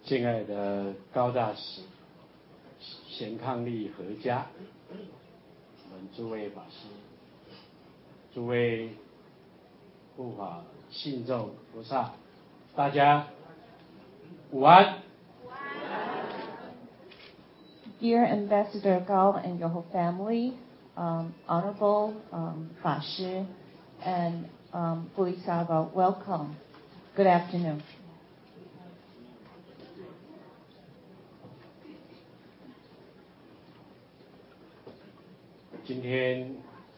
敬爱的高大使贤伉俪合家，我们诸位法师，诸位护法信众菩萨，大家午安。 Dear Ambassador Gao and your whole family, Honorable Fa Shi and Bodhisattva, welcome. Good afternoon. 今天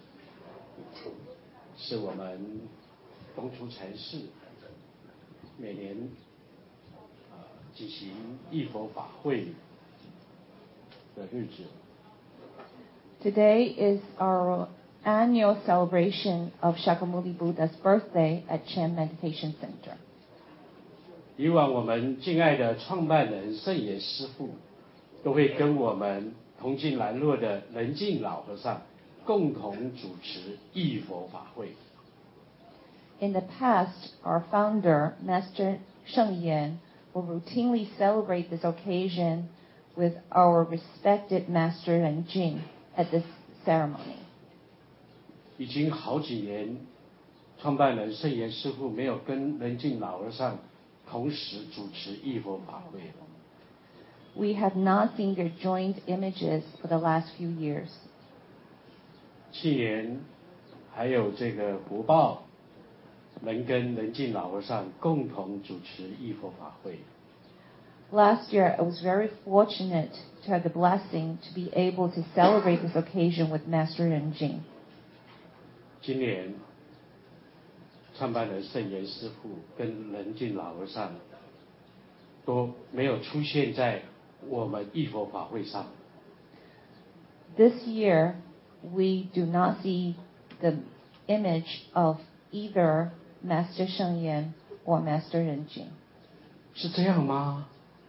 是我们东出禅寺每年举行忆佛法会的日子。 Today is our annual celebration of Shakyamuni Buddha's birthday at Chan Meditation Center. 以往我们敬爱的创办人圣严师父都会跟我们同进兰若的仁静老和尚共同主持忆佛法会。 In the past, our founder, Master Sheng Yan, will routinely celebrate this occasion with our respected Master Ren Jing at this ceremony. 已经好几年，创办人圣严师父没有跟仁静老和尚同时主持忆佛法会了。 We have not seen their joint images for the last few years. 去年还有这个福报，能跟仁静老和尚共同主持忆佛法会。 Last year, I was very fortunate to have the blessing to be able to celebrate this occasion with Master Ren Jing. 今年，创办人圣严师父跟仁静老和尚都没有出现在我们忆佛法会上。 This year, we do not see the image of either Master Sheng Yan or Master Ren Jing. 是这样吗？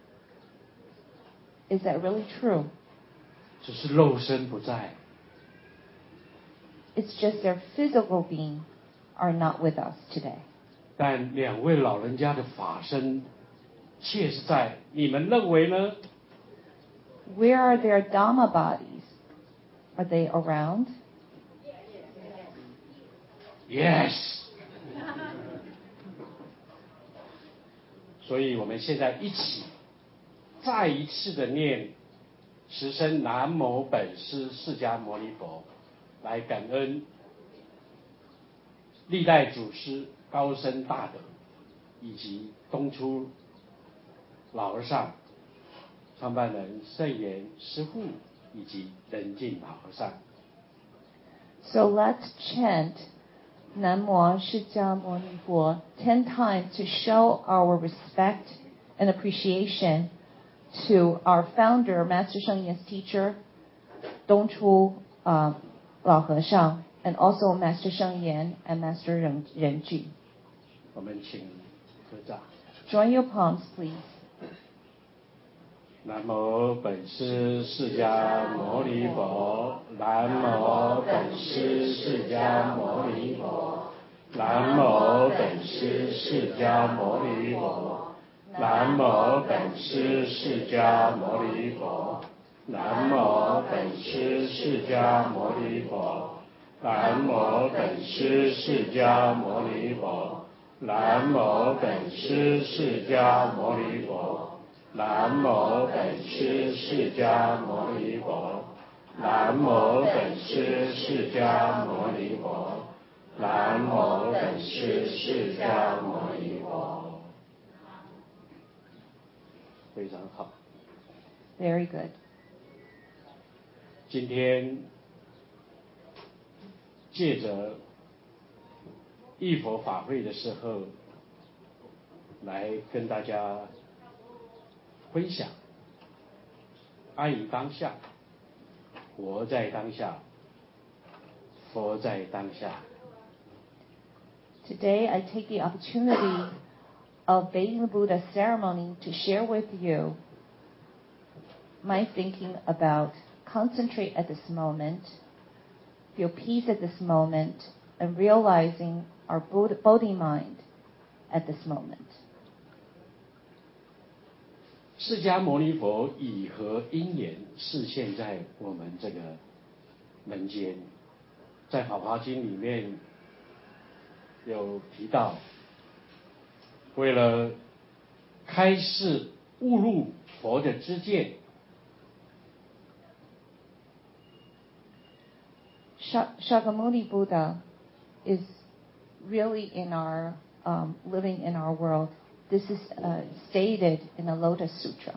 Is that really true? 只是肉身不在。 It's just their physical being are not with us today. 但两位老人家的法身却是在，你们认为呢？ Where are their Dhamma bodies? Are they around? Yes. 所以我们现在一起再一次的念十声南无本师释迦牟尼佛，来感恩历代祖师高僧大德，以及东出老和尚、创办人圣严师父以及仁静老和尚。 So let's chant Namo Shijia Moni Bo 10 times to show our respect and appreciation to our founder, Master Sheng Yan's teacher, Dongchu Lao He-shang, and also Master Sheng Yan and Master Ren Jing. 我们请合掌。 Join your palms, please. 南无本师释迦牟尼佛，南无本师释迦牟尼佛，南无本师释迦牟尼佛，南无本师释迦牟尼佛，南无本师释迦牟尼佛，南无本师释迦牟尼佛，南无本师释迦牟尼佛。 南无本师释迦牟尼佛，南无本师释迦牟尼佛，南无本师释迦牟尼佛。非常好。 Very good. 今天借着忆佛法会的时候，来跟大家 分享，安于当下，活在当下，佛在当下。 Today, I take the opportunity of Bathing the Buddha ceremony to share with you my thinking about concentrate at this moment, feel peace at this moment, and realizing our Bodhi mind at this moment. 释迦牟尼佛以何因缘示现在我们这个人间？在《法华经》里面有提到，为了开示悟入佛的知见。 Shakyamuni Buddha is really in our living in our world. This is stated in the Lotus Sutra.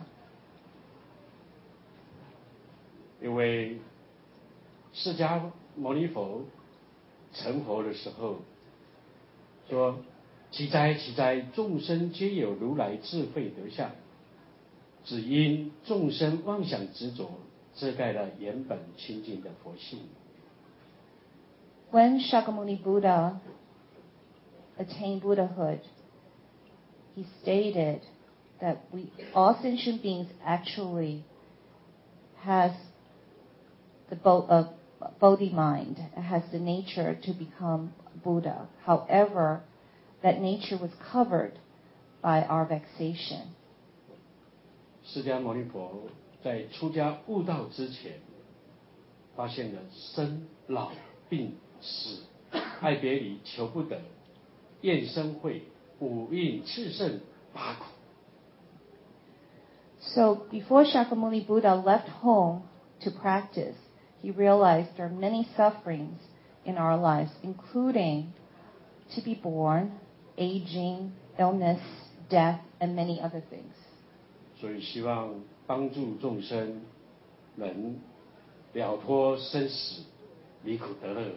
因为释迦牟尼佛成佛的时候说：“奇哉奇哉，众生皆有如来智慧德相，只因众生妄想执着，遮盖了原本清净的佛性。” When Shakyamuni Buddha attained Buddhahood, he stated that all sentient beings actually has the Bodhi mind, has the nature to become Buddha. However, that nature was covered by our vexation. 释迦牟尼佛在出家悟道之前，发现了生老病死、爱别离、求不得、厌生慧、五蕴炽盛、八苦。 So before Shakyamuni Buddha left home to practice, he realized there are many sufferings in our lives, including to be born, aging, illness, death, and many other things. 所以希望帮助众生能了脱生死，离苦得乐。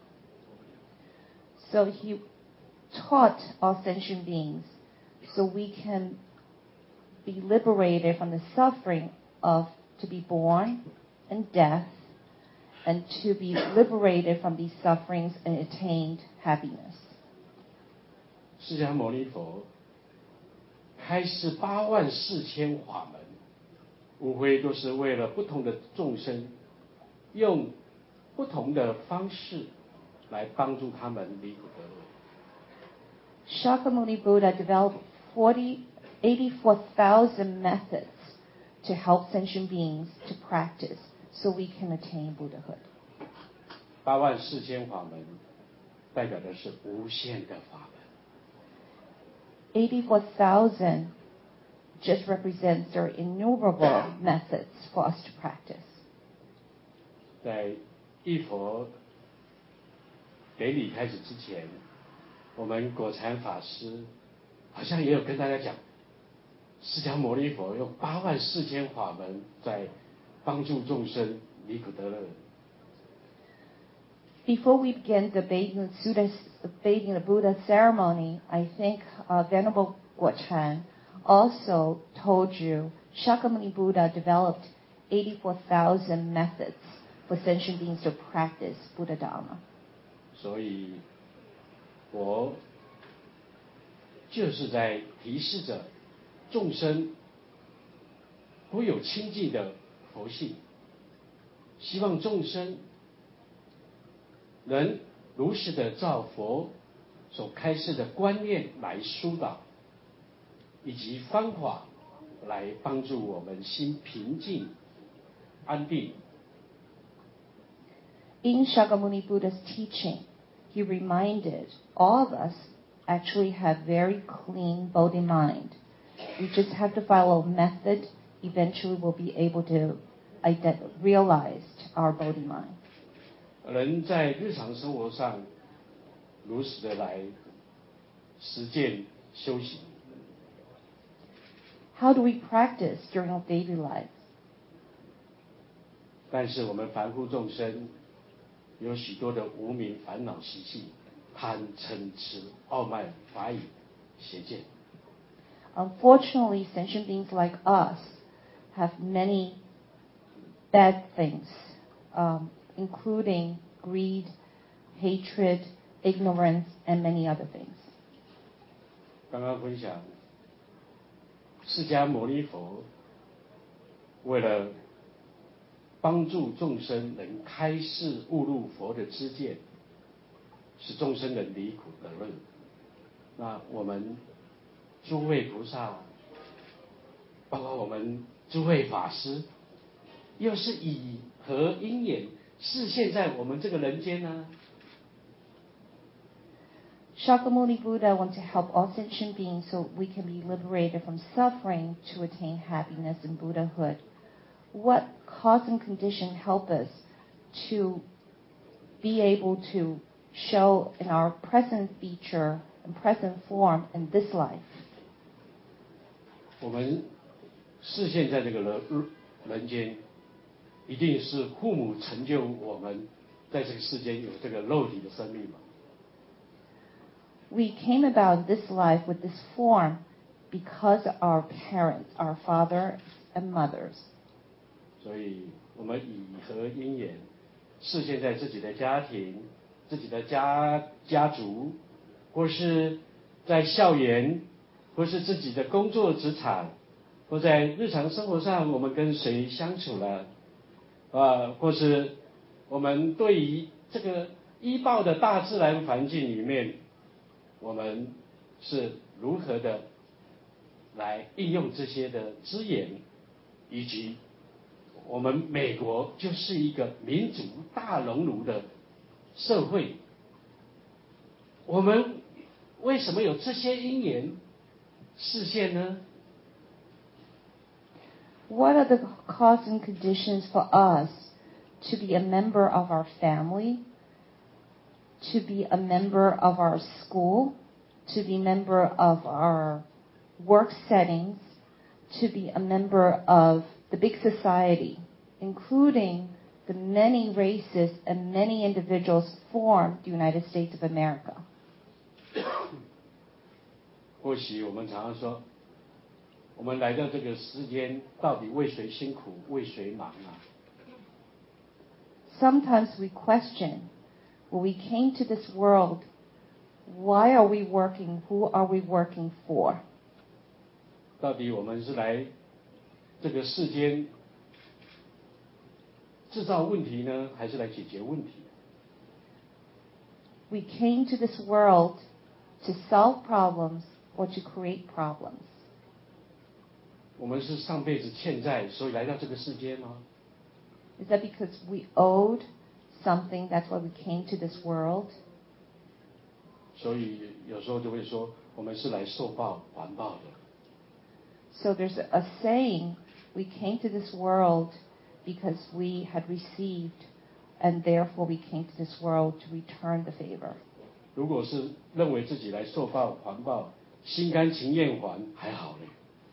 So he taught all sentient beings so we can be liberated from the suffering of to be born and death, and to be liberated from these sufferings and attain happiness. 释迦牟尼佛开示84000法门，无非都是为了不同的众生，用不同的方式来帮助他们离苦得乐。 Shakyamuni Buddha developed 84,000 methods to help sentient beings to practice so we can attain Buddhahood. 84000法门代表的是无限的法门。 84,000 just represents there are innumerable methods for us to practice. 在一佛典礼开始之前，我们果禅法师好像也有跟大家讲，释迦牟尼佛用84000法门在帮助众生离苦得乐。 Before we begin debating the Buddha ceremony, I think Venerable Guochan also told you Shakyamuni Buddha developed 84,000 methods for sentient beings to practice Buddha Dharma. 所以，我就是在提示着众生都有清净的佛性，希望众生能如实的照佛所开示的观念来疏导，以及方法来帮助我们心平静、安定。 In Shakyamuni Buddha's teaching, he reminded all of us actually have very clean Bodhi mind. We just have to follow a method. Eventually, we'll be able to realize our Bodhi mind. 人在日常生活上如实的来实践修行。 How do we practice during our daily lives? 但是我们凡夫众生有许多的无明烦恼习气，贪嗔痴傲慢法语邪见。 Unfortunately, sentient beings like us have many bad things, including greed, hatred, ignorance, and many other things. 刚刚分享，释迦牟尼佛为了帮助众生能开示悟入佛的知见，使众生能离苦得乐。那我们诸位菩萨包括我们诸位法师，又是以何因缘示现在我们这个人间呢？ Shakyamuni Buddha wants to help all sentient beings so we can be liberated from suffering to attain happiness in Buddhahood. What cause and condition help us to be able to show in our present feature and present form in this life? 我们示现在这个人间，一定是父母成就我们在这个世间有这个肉体的生命嘛。 We came about this life with this form because our parents, our fathers and mothers. 所以我们以何因缘示现在自己的家庭、自己的家族，或是在校园，或是自己的工作职场，或在日常生活上我们跟谁相处了，或是我们对于这个依报的大自然环境里面，我们是如何的来应用这些的资源，以及我们美国就是一个民主大熔炉的社会，我们为什么有这些因缘示现呢？ What are the cause and conditions for us to be a member of our family, to be a member of our school, to be a member of our work settings, to be a member of the big society, including the many races and many individuals form the United States of America? 或许我们常常说，我们来到这个世间，到底为谁辛苦，为谁忙啊？ Sometimes we question, when we came to this world, why are we working? Who are we working for? 到底我们是来这个世间制造问题呢，还是来解决问题？ We came to this world to solve problems or to create problems. 我们是上辈子欠债，所以来到这个世间吗？ Is that because we owed something, that's why we came to this world? 所以有时候就会说，我们是来受报还报的。 So there's a saying, we came to this world because we had received, and therefore we came to this world to return the favor. 如果是认为自己来受报还报，心甘情愿还，还好嘞。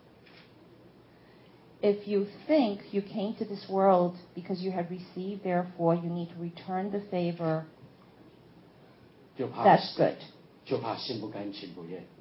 If you think you came to this world because you have received, therefore you need to return the favor, 就怕 that's good. 就怕心不甘情不愿。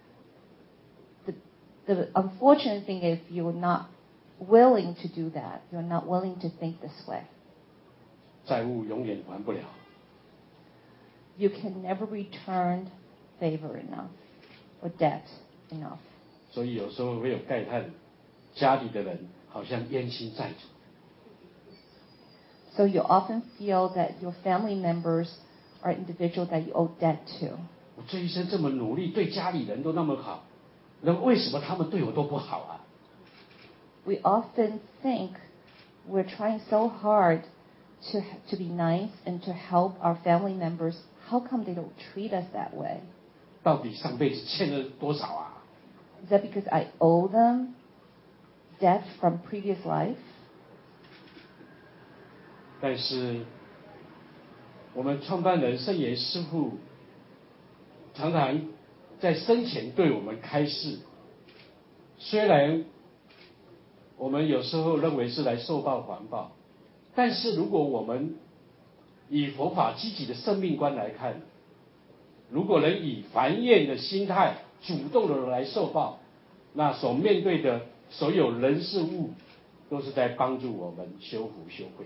The unfortunate thing is you're not willing to do that. You're not willing to think this way. 债务永远还不了。 You can never return favor enough or debt enough. 所以有时候会有慨叹，家里的人好像冤亲债主。 So you often feel that your family members are individuals that you owe debt to. 我这一生这么努力，对家里人都那么好，那为什么他们对我都不好啊？ We often think we're trying so hard to be nice and to help our family members. How come they don't treat us that way? 到底上辈子欠了多少啊？ Is that because I owe them debt from previous life? 但是我们创办人圣严师父常常在生前对我们开示，虽然我们有时候认为是来受报还报，但是如果我们以佛法积极的生命观来看，如果能以繁衍的心态主动的来受报，那所面对的所有人事物都是在帮助我们修福修慧。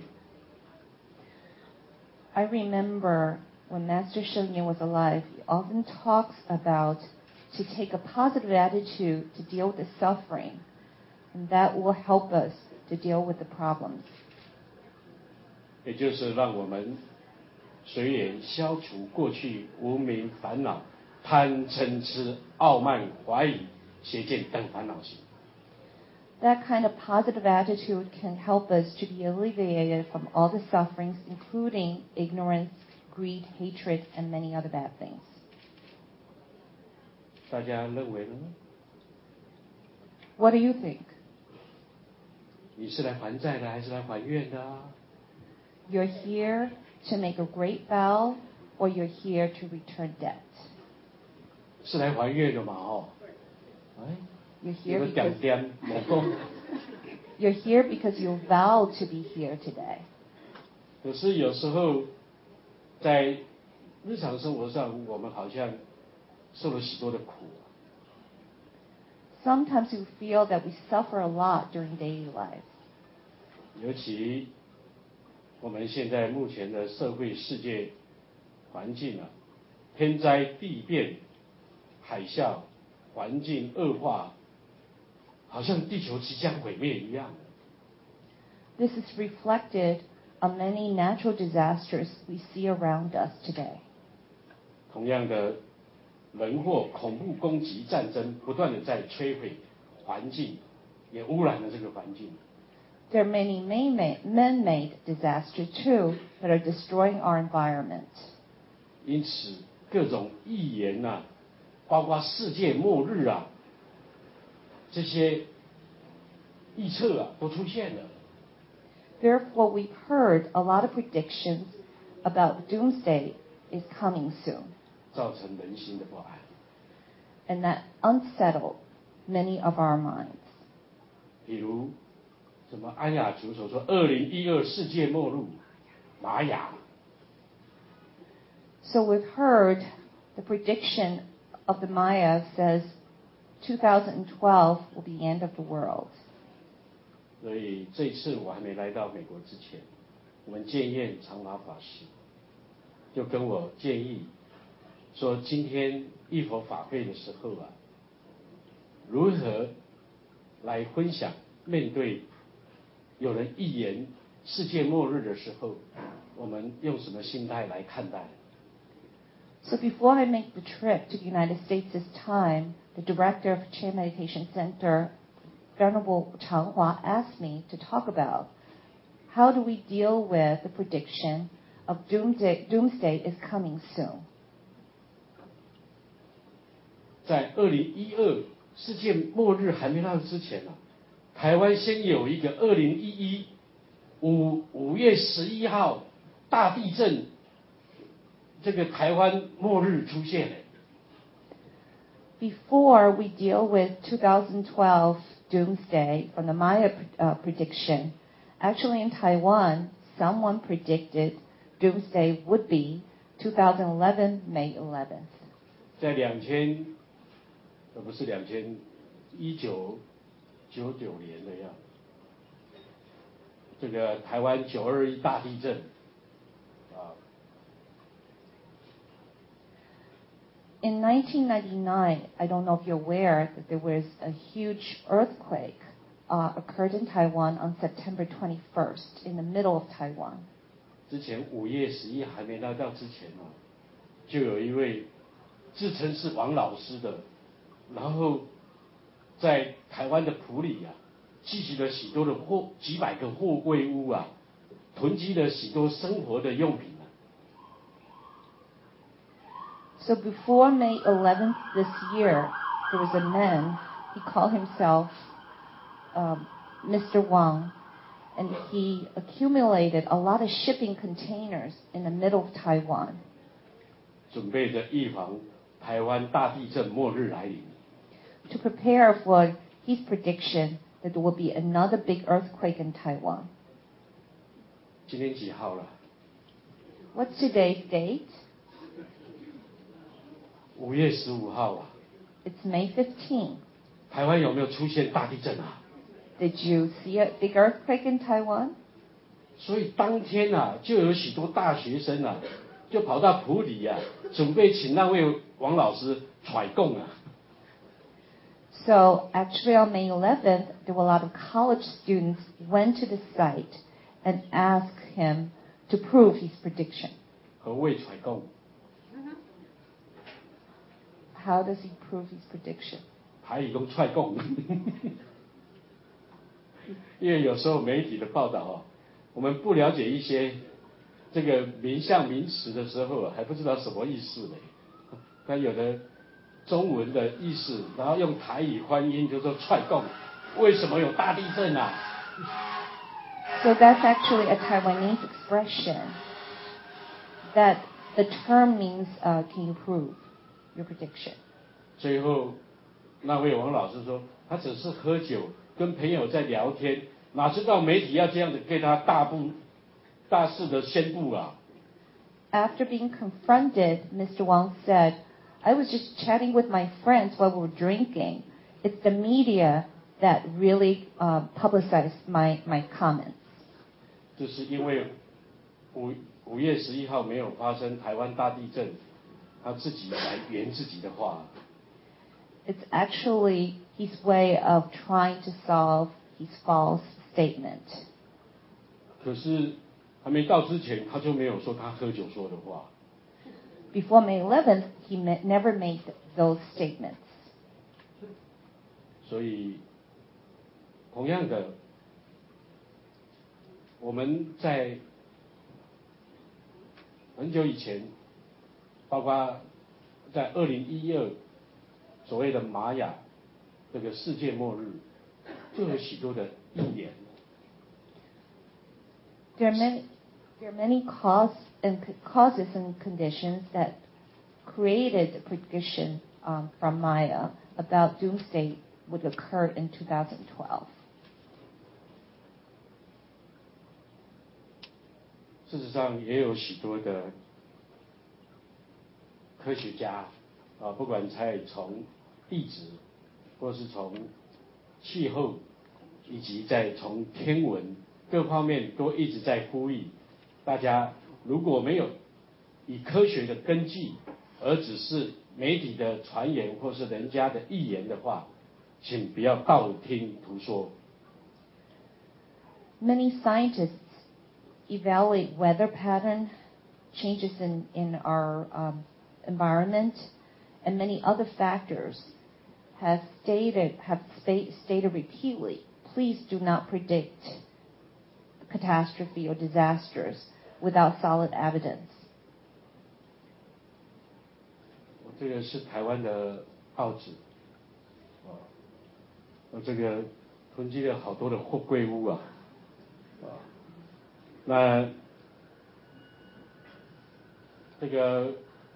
I remember when Master Sheng Yen was alive, he often talks about to take a positive attitude to deal with the suffering, and that will help us to deal with the problems. 也就是让我们随缘消除过去无明烦恼、贪嗔痴、傲慢、怀疑、邪见等烦恼心。 That kind of positive attitude can help us to be alleviated from all the sufferings, including ignorance, greed, hatred, and many other bad things. 大家认为呢？ What do you think? 你是来还债的，还是来还愿的啊？ You're here to make a great vow, or you're here to return debt? 是来还愿的嘛？哦，哎， You're 有 here 个点 because 点没讲。 you're here because you vowed to be here today. 可是有时候在日常生活上，我们好像受了许多的苦。 Sometimes we feel that we suffer a lot during daily life. 尤其我们现在目前的社会世界环境啊，天灾地变、海啸、环境恶化，好像地球即将毁灭一样。 This is reflected on many natural disasters we see around us today. 同样的，人祸、恐怖攻击、战争不断的在摧毁环境，也污染了这个环境。 There are many man-made disasters too that are destroying our environment. 因此，各种预言啊，包括世界末日啊，这些预测啊，都出现了。 Therefore, we've heard a lot of predictions about doomsday is coming soon, 造成人心的不安。 and that unsettled many of our minds. 比如，什么安雅族所说，2012世界末日，玛雅。 So we've heard the prediction of the Maya says 2012 will be the end of the world. 所以这次我还没来到美国之前，我们建验长华法师就跟我建议说，今天一佛法会的时候啊，如何来分享面对有人预言世界末日的时候，我们用什么心态来看待？ So before I make the trip to the United States this time, the director of Chan Meditation Center, Venerable Changhua, asked me to talk about how do we deal with the prediction of doomsday is coming soon. 在2012世界末日还没到之前啊，台湾先有一个2011 5月11号大地震，这个台湾末日出现了。 Before we deal with 2012 doomsday from the Maya prediction, actually in Taiwan, someone predicted doomsday would be 2011 May 11th. 在不是1999年的样子，这个台湾921大地震啊。 In 1999, I don't know if you're aware that there was a huge earthquake occurred in Taiwan on September 21st in the middle of Taiwan. 之前5月11还没来到之前啊，就有一位自称是王老师的，然后在台湾的埔里啊，聚集了许多的几百个货柜屋啊，囤积了许多生活的用品。 So before May 11th this year, there was a man, he called himself Mr. Wang, and he accumulated a lot of shipping containers in the middle of Taiwan. 准备着预防台湾大地震末日来临。 To prepare for his prediction that there will be another big earthquake in Taiwan. 今天几号了？ What's today's date? 5月15号啊。 It's May 15th. 台湾有没有出现大地震啊？ Did you see a big earthquake in Taiwan? 所以当天啊，就有许多大学生啊，就跑到埔里啊，准备请那位王老师揣供啊。 So actually on May 11th, there were a lot of college students went to the site and asked him to prove his prediction. 何谓揣供？ How does he prove his prediction? 台语讲揣供。 因为有时候媒体的报道哦，我们不了解一些这个名相名词的时候，还不知道什么意思呢。那有的中文的意思，然后用台语翻译就说踹共，为什么有大地震啊？ So that's actually a Taiwanese expression that the term means, can you prove your prediction? 最后那位王老师说，他只是喝酒，跟朋友在聊天，哪知道媒体要这样子给他大肆的宣布啊。 After being confronted, Mr. Wang said, I was just chatting with my friends while we were drinking. It's the media that really publicized my comments. 这是因为5月11号没有发生台湾大地震，他自己来圆自己的话。 It's actually his way of trying to solve his false statement. 可是还没到之前，他就没有说他喝酒说的话。 Before May 11th, he never made those statements. 所以，同样的，我们在很久以前，包括在2012所谓的玛雅这个世界末日，就有许多的预言。 There are many causes and conditions that created the prediction from Maya about doomsday would occur in 2012. 事实上，也有许多的科学家不管从地质，或是从气候，以及从天文各方面，都一直在呼吁大家，如果没有以科学的根据，而只是媒体的传言或是人家的预言的话，请不要道听途说。 Many scientists evaluate weather pattern, changes in our environment, and many other factors have stated repeatedly, please do not predict catastrophe or disasters without solid evidence. 这个是台湾的报纸，这个囤积了好多的货柜屋啊，那这个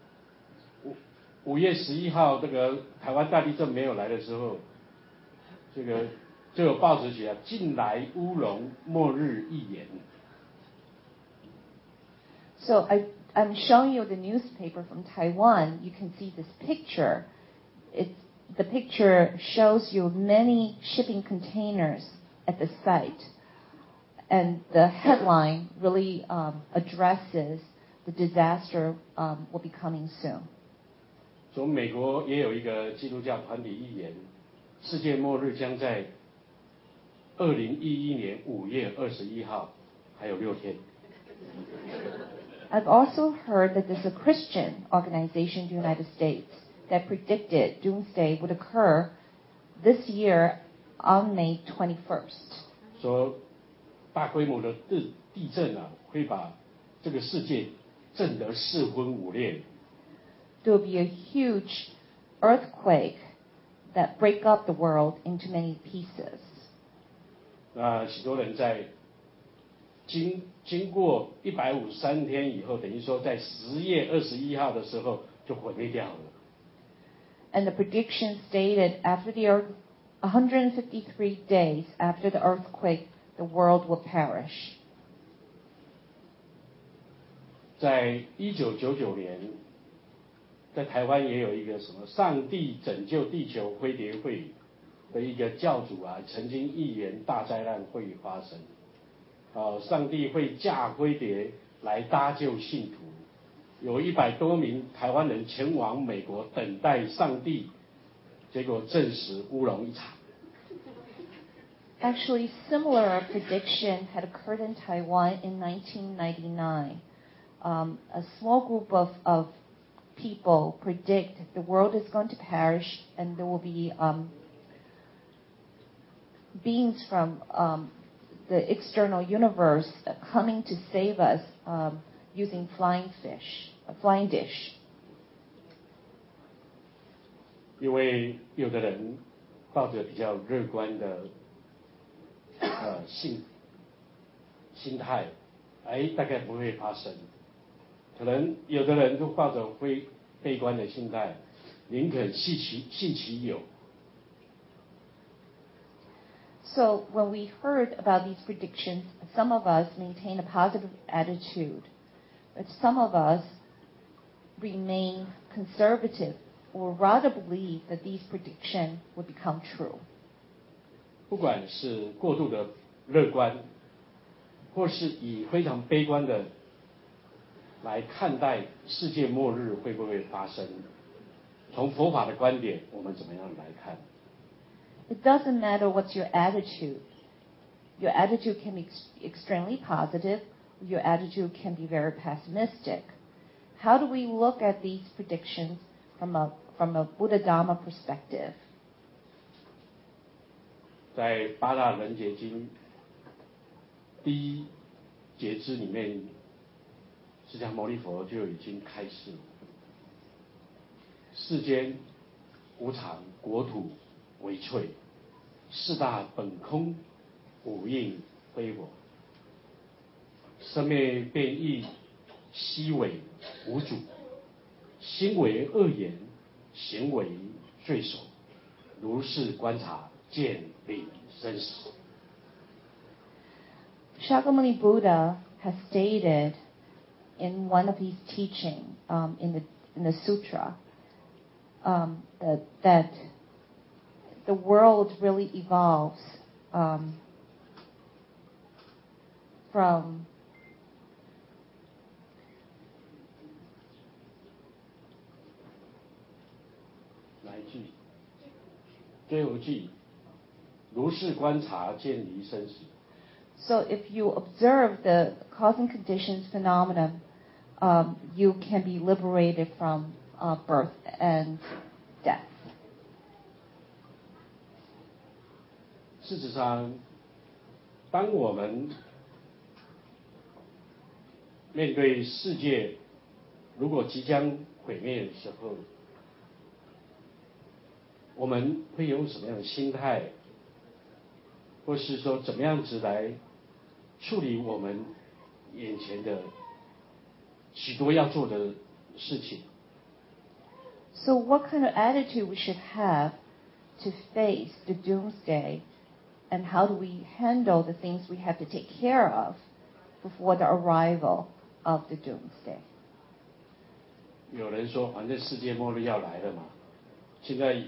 5月11号这个台湾大地震没有来的时候，这个就有报纸写近来乌龙末日预言。 So I'm showing you the newspaper from Taiwan. You can see this picture. The picture shows you many shipping containers at the site. And the headline really addresses the disaster will be coming soon. 从美国也有一个基督教团体预言，世界末日将在2011年5月21号，还有6天。 I've also heard that there's a Christian organization in the United States that predicted doomsday would occur this year on May 21st. 说大规模的地震啊，会把这个世界震得四分五裂。 There will be a huge earthquake that break up the world into many pieces. 那许多人在经过153天以后，等于说在10月21号的时候就毁灭掉了。 And the prediction stated after the 153 days after the earthquake, the world will perish. 在1999年，在台湾也有一个什么上帝拯救地球飞碟会的一个教主啊，曾经预言大灾难会发生。上帝会驾飞碟来搭救信徒，有100多名台湾人前往美国等待上帝，结果证实乌龙一场。 Actually, similar prediction had occurred in Taiwan in 1999. A small group of people predict the world is going to perish and there will be beings from the external universe coming to save us using flying dish. 因为有的人抱着比较乐观的心态，大概不会发生。可能有的人就抱着悲观的心态，宁可信其有。 So when we heard about these predictions, some of us maintain a positive attitude, but some of us remain conservative or rather believe that these predictions would become true. 不管是过度的乐观，或是以非常悲观的来看待世界末日会不会发生，从佛法的观点，我们怎么样来看？ It doesn't matter what's your attitude. Your attitude can be extremely positive. Your attitude can be very pessimistic. How do we look at these predictions from a Buddha Dharma perspective? 在八大人觉经第一节支里面，释迦牟尼佛就已经开示：世间无常，国土为脆，四大本空，五蕴非我。生灭变异，息为无主。心为恶言，行为罪首。如是观察，见理生死。 Shakyamuni Buddha has stated in one of his teaching in the sutra that the world really evolves from 最后一句，如是观察，见离生死。 So if you observe the causing conditions phenomenon, you can be liberated from birth and death. 事实上，当我们面对世界如果即将毁灭的时候，我们会用什么样的心态，或是说怎么样子来处理我们眼前的许多要做的事情？ So what kind of attitude we should have to face the doomsday, and how do we handle the things we have to take care of before the arrival of the doomsday? 有人说，反正世界末日要来了嘛，现在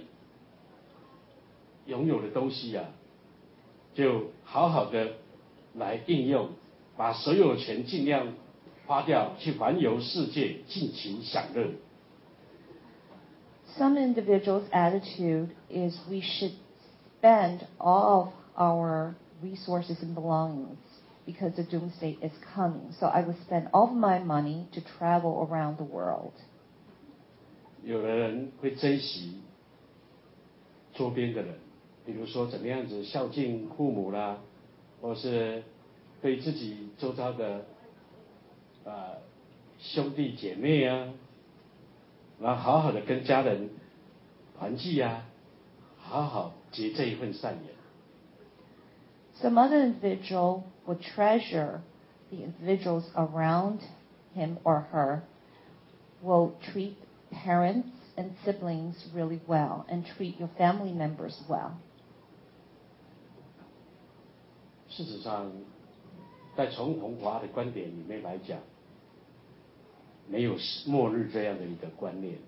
拥有的东西啊，就好好的来应用，把所有钱尽量花掉，去环游世界，尽情享乐。 Some individuals' attitude is we should spend all of our resources and belongings because the doomsday is coming. So I would spend all of my money to travel around the world. 有的人会珍惜周边的人，比如说怎么样子孝敬父母啦，或是对自己周遭的兄弟姐妹啊，然后好好的跟家人团聚啊，好好结这一份善缘。 Some other individual would treasure the individuals around him or her, will treat parents and siblings really well, and treat your family members well. 事实上，在从弘法的观点里面来讲，没有末日这样的一个观念。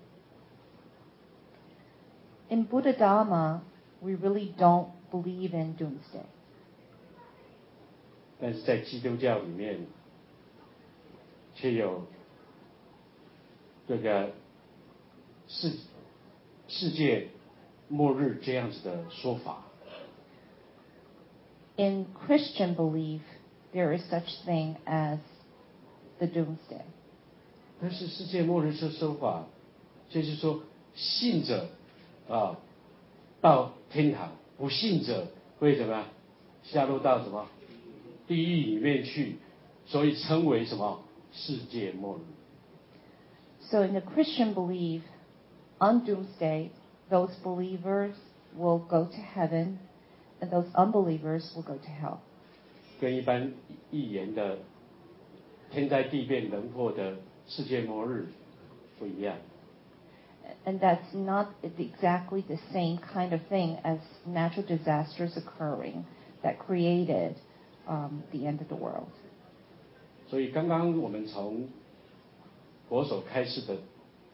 In Buddha Dharma, we really don't believe in doomsday. 但是在基督教里面，却有这个世界末日这样子的说法。 In Christian belief, there is such thing as the doomsday. 但是世界末日这说法，就是说信者到天堂，不信者会怎么样？下落到什么地狱里面去，所以称为什么世界末日。 So in the Christian belief, on doomsday, those believers will go to heaven, and those unbelievers will go to hell. 跟一般预言的天灾地变人祸的世界末日不一样。 And that's not exactly the same kind of thing as natural disasters occurring that created the end of the world. 所以刚刚我们从佛所开示的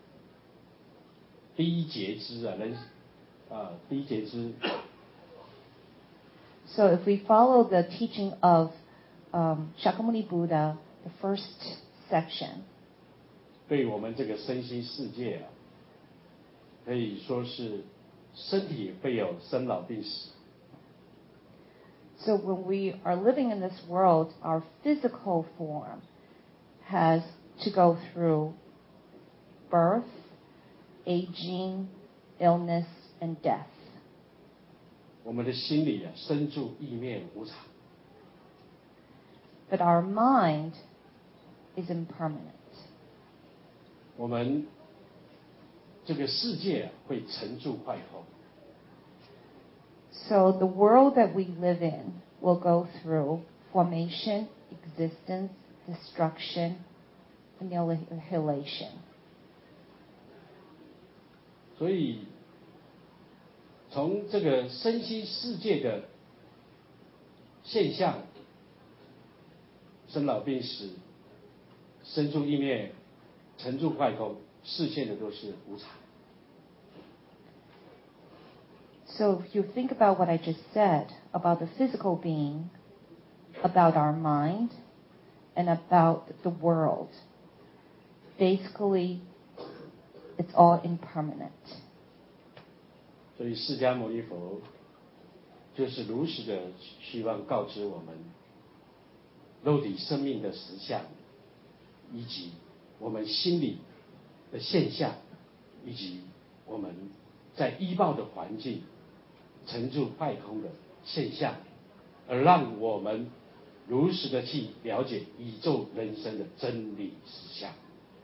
第一节支第一节支。 So if we follow the teaching of Shakyamuni Buddha, the first section, 对我们这个身心世界可以说是身体会有生老病死。 So when we are living in this world, our physical form has to go through birth, aging, illness, and death. 我们的心里生住意灭无常。 But our mind is impermanent. 我们这个世界会沉住坏空。 So the world that we live in will go through formation, existence, destruction, annihilation. 所以从这个身心世界的现象，生老病死、生住意灭、沉住坏空，视线的都是无常。 So if you think about what I just said about the physical being, about our mind, and about the world, basically it's all impermanent. 所以释迦牟尼佛就是如实的希望告知我们肉体生命的实相，以及我们心理的现象，以及我们在依报的环境沉住坏空的现象，而让我们如实的去了解宇宙人生的真理实相。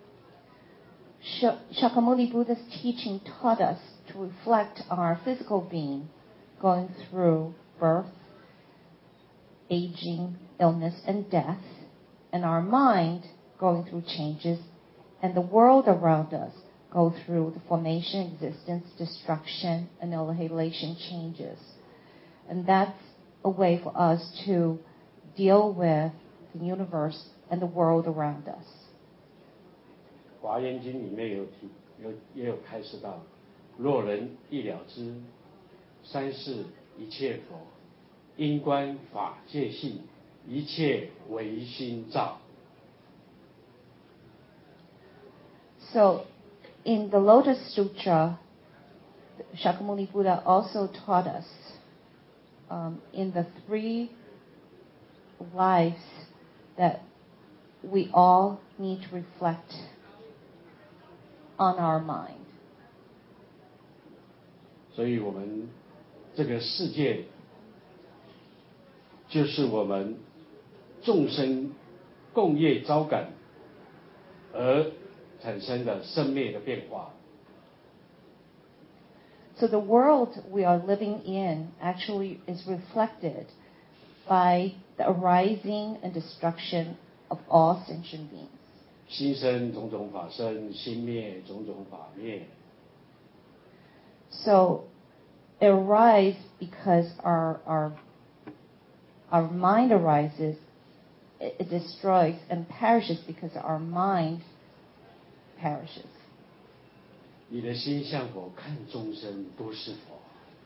Shakyamuni Buddha's teaching taught us to reflect on our physical being going through birth, aging, illness, and death, and our mind going through changes, and the world around us go through the formation, existence, destruction, and annihilation changes. And that's a way for us to deal with the universe and the world around us. 华严经里面也有开示到，若人一了知，三世一切佛，因观法界性，一切唯心造。 So, in the Lotus Sutra, Shakyamuni Buddha also taught us in the 3 lives that we all need to reflect on our mind. 所以我们这个世界，就是我们众生共业招感而产生的生灭的变化。 So the world we are living in actually is reflected by the arising and destruction of all sentient beings. 心生种种法生，心灭种种法灭。 So it arises because our mind arises, it destroys, and perishes because our mind perishes. 你的心向佛看众生都是佛。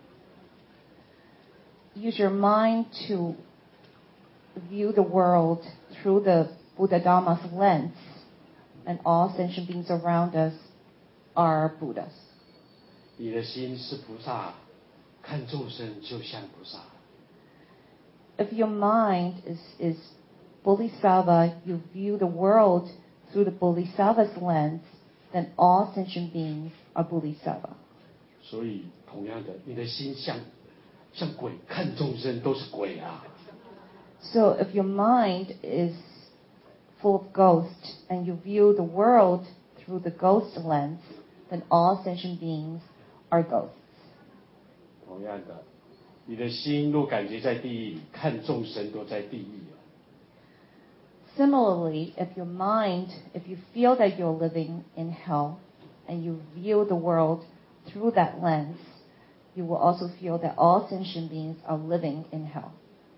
Use your mind to view the world through the Buddha Dhamma's lens, and all sentient beings around us are Buddhas. 你的心是菩萨，看众生就像菩萨。 If your mind is Bodhisattva, you view the world through the Bodhisattva's lens, then all sentient beings are Bodhisattva. 所以同样的，你的心像鬼，看众生都是鬼啊。 So if your mind is full of ghosts and you view the world through the ghost lens, then all sentient beings are ghosts. 同样的，你的心若感觉在地狱，看众生都在地狱。 Similarly, if you feel that you're living in hell and you view the world through that lens, you will also feel that all sentient beings are living in hell.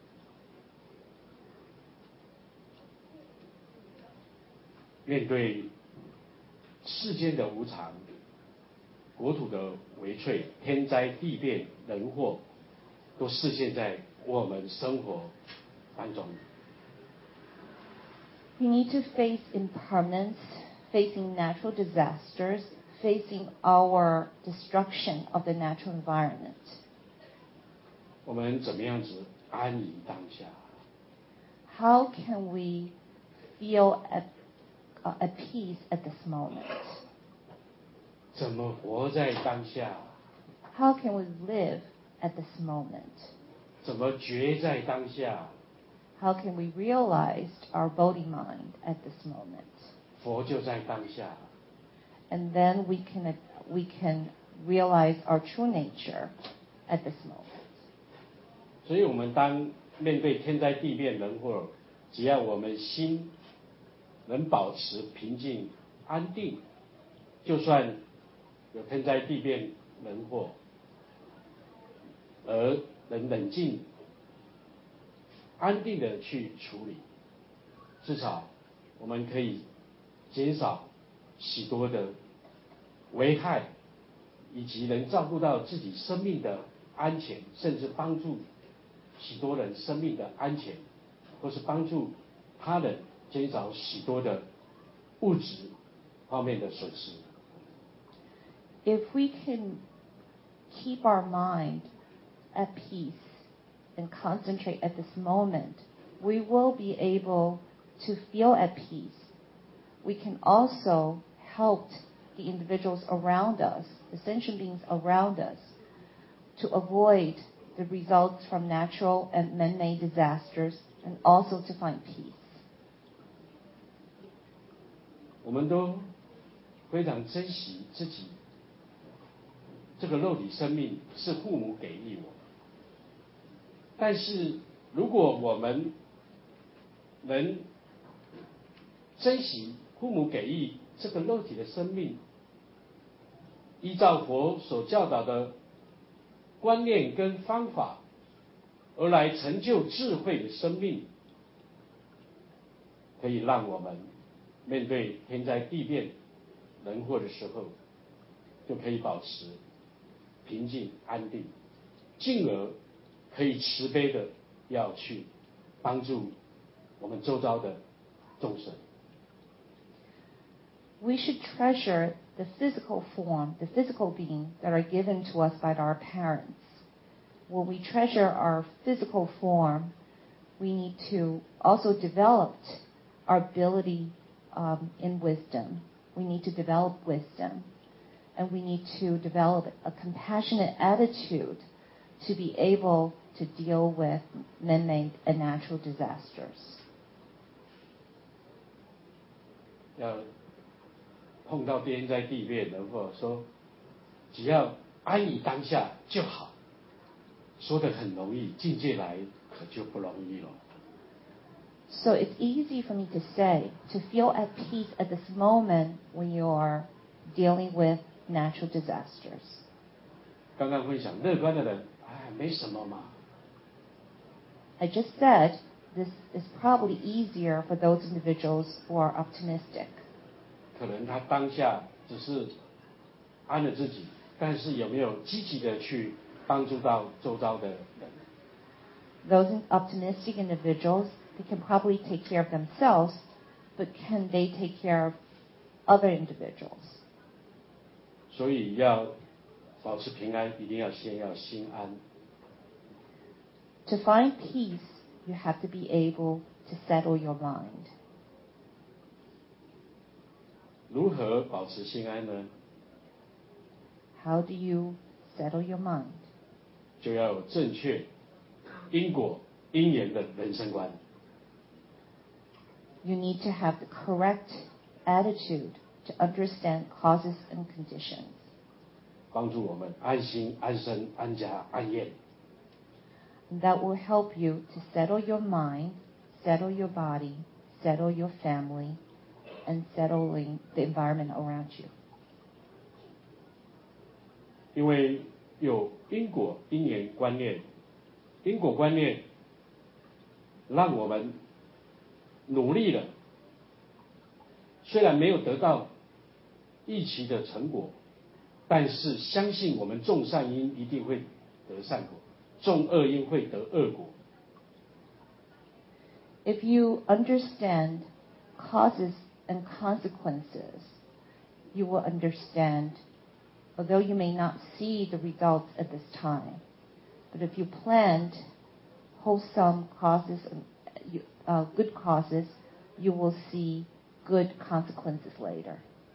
面对世间的无常，国土的危脆，天灾地变，人祸，都视现在我们生活当中。 We need to face impermanence, facing natural disasters, facing our destruction of the natural environment. 我们怎么样子安于当下？ How can we feel at peace at this moment? 怎么活在当下？ How can we live at this moment? 怎么觉在当下？ How can we realize our body mind at this moment? 佛就在当下。 And then we can realize our true nature at this moment. 所以我们当面对天灾地变人祸，只要我们心能保持平静安定，就算有天灾地变人祸，而能冷静安定的去处理，至少我们可以减少许多的危害，以及能照顾到自己生命的安全，甚至帮助许多人生命的安全，或是帮助他人减少许多的物质方面的损失。 If we can keep our mind at peace and concentrate at this moment, we will be able to feel at peace. We can also help the individuals around us, the sentient beings around us, to avoid the results from natural and man-made disasters and also to find peace. 我们都非常珍惜自己这个肉体生命是父母给予我们，但是如果我们能珍惜父母给予这个肉体的生命，依照佛所教导的观念跟方法，而来成就智慧的生命，可以让我们面对天灾地变人祸的时候，就可以保持平静安定，进而可以慈悲的要去帮助我们周遭的众生。 We should treasure the physical form, the physical being that are given to us by our parents. When we treasure our physical form, we need to also develop our ability in wisdom. We need to develop wisdom. And we need to develop a compassionate attitude to be able to deal with man-made and natural disasters. 要碰到天灾地变人祸，说只要安于当下就好，说得很容易，境界来可就不容易了。 So it's easy for me to say, to feel at peace at this moment when you're dealing with natural disasters. 刚刚分享乐观的人，没什么嘛。 I just said this is probably easier for those individuals who are optimistic. 可能他当下只是安了自己，但是有没有积极的去帮助到周遭的人？ Those optimistic individuals, they can probably take care of themselves, but can they take care of other individuals? 所以要保持平安，一定要先要心安。 To find peace, you have to be able to settle your mind. 如何保持心安呢？ How do you settle your mind? 就要有正确因果因缘的人生观。 You need to have the correct attitude to understand causes and conditions. 帮助我们安心、安身、安家、安业。 And that will help you to settle your mind, settle your body, settle your family, and settling the environment around you. 因为有因果因缘观念，因果观念让我们努力了，虽然没有得到预期的成果，但是相信我们种善因一定会得善果，种恶因会得恶果。 If you understand causes and consequences, you will understand, although you may not see the results at this time, but if you plant wholesome causes, good causes, you will see good consequences later.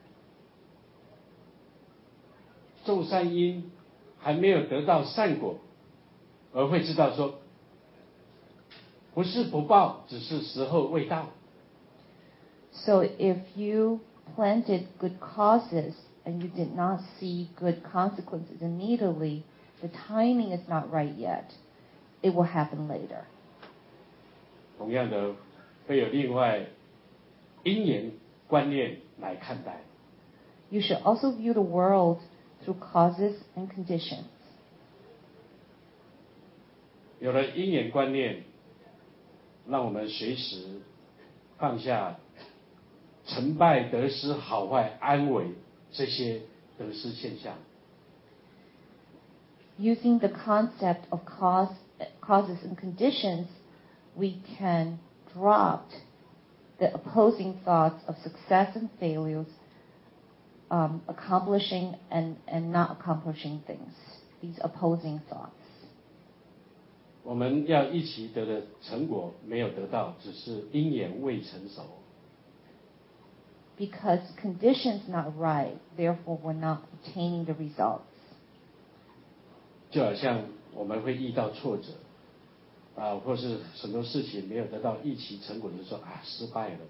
种善因还没有得到善果，而会知道说，不是不报，只是时候未到。 So if you planted good causes and you did not see good consequences immediately, the timing is not right yet. It will happen later. 同样的，会有另外因缘观念来看待。 You should also view the world through causes and conditions. 有了因缘观念，让我们随时放下成败得失、好坏安危这些得失现象。 Using the concept of causes and conditions, we can drop the opposing thoughts of success and failures, accomplishing and not accomplishing things, these opposing thoughts. 我们要一起得的成果没有得到，只是因缘未成熟。 Because conditions not right, therefore we're not obtaining the results. 就好像我们会遇到挫折，或是很多事情没有得到预期成果的时候失败了，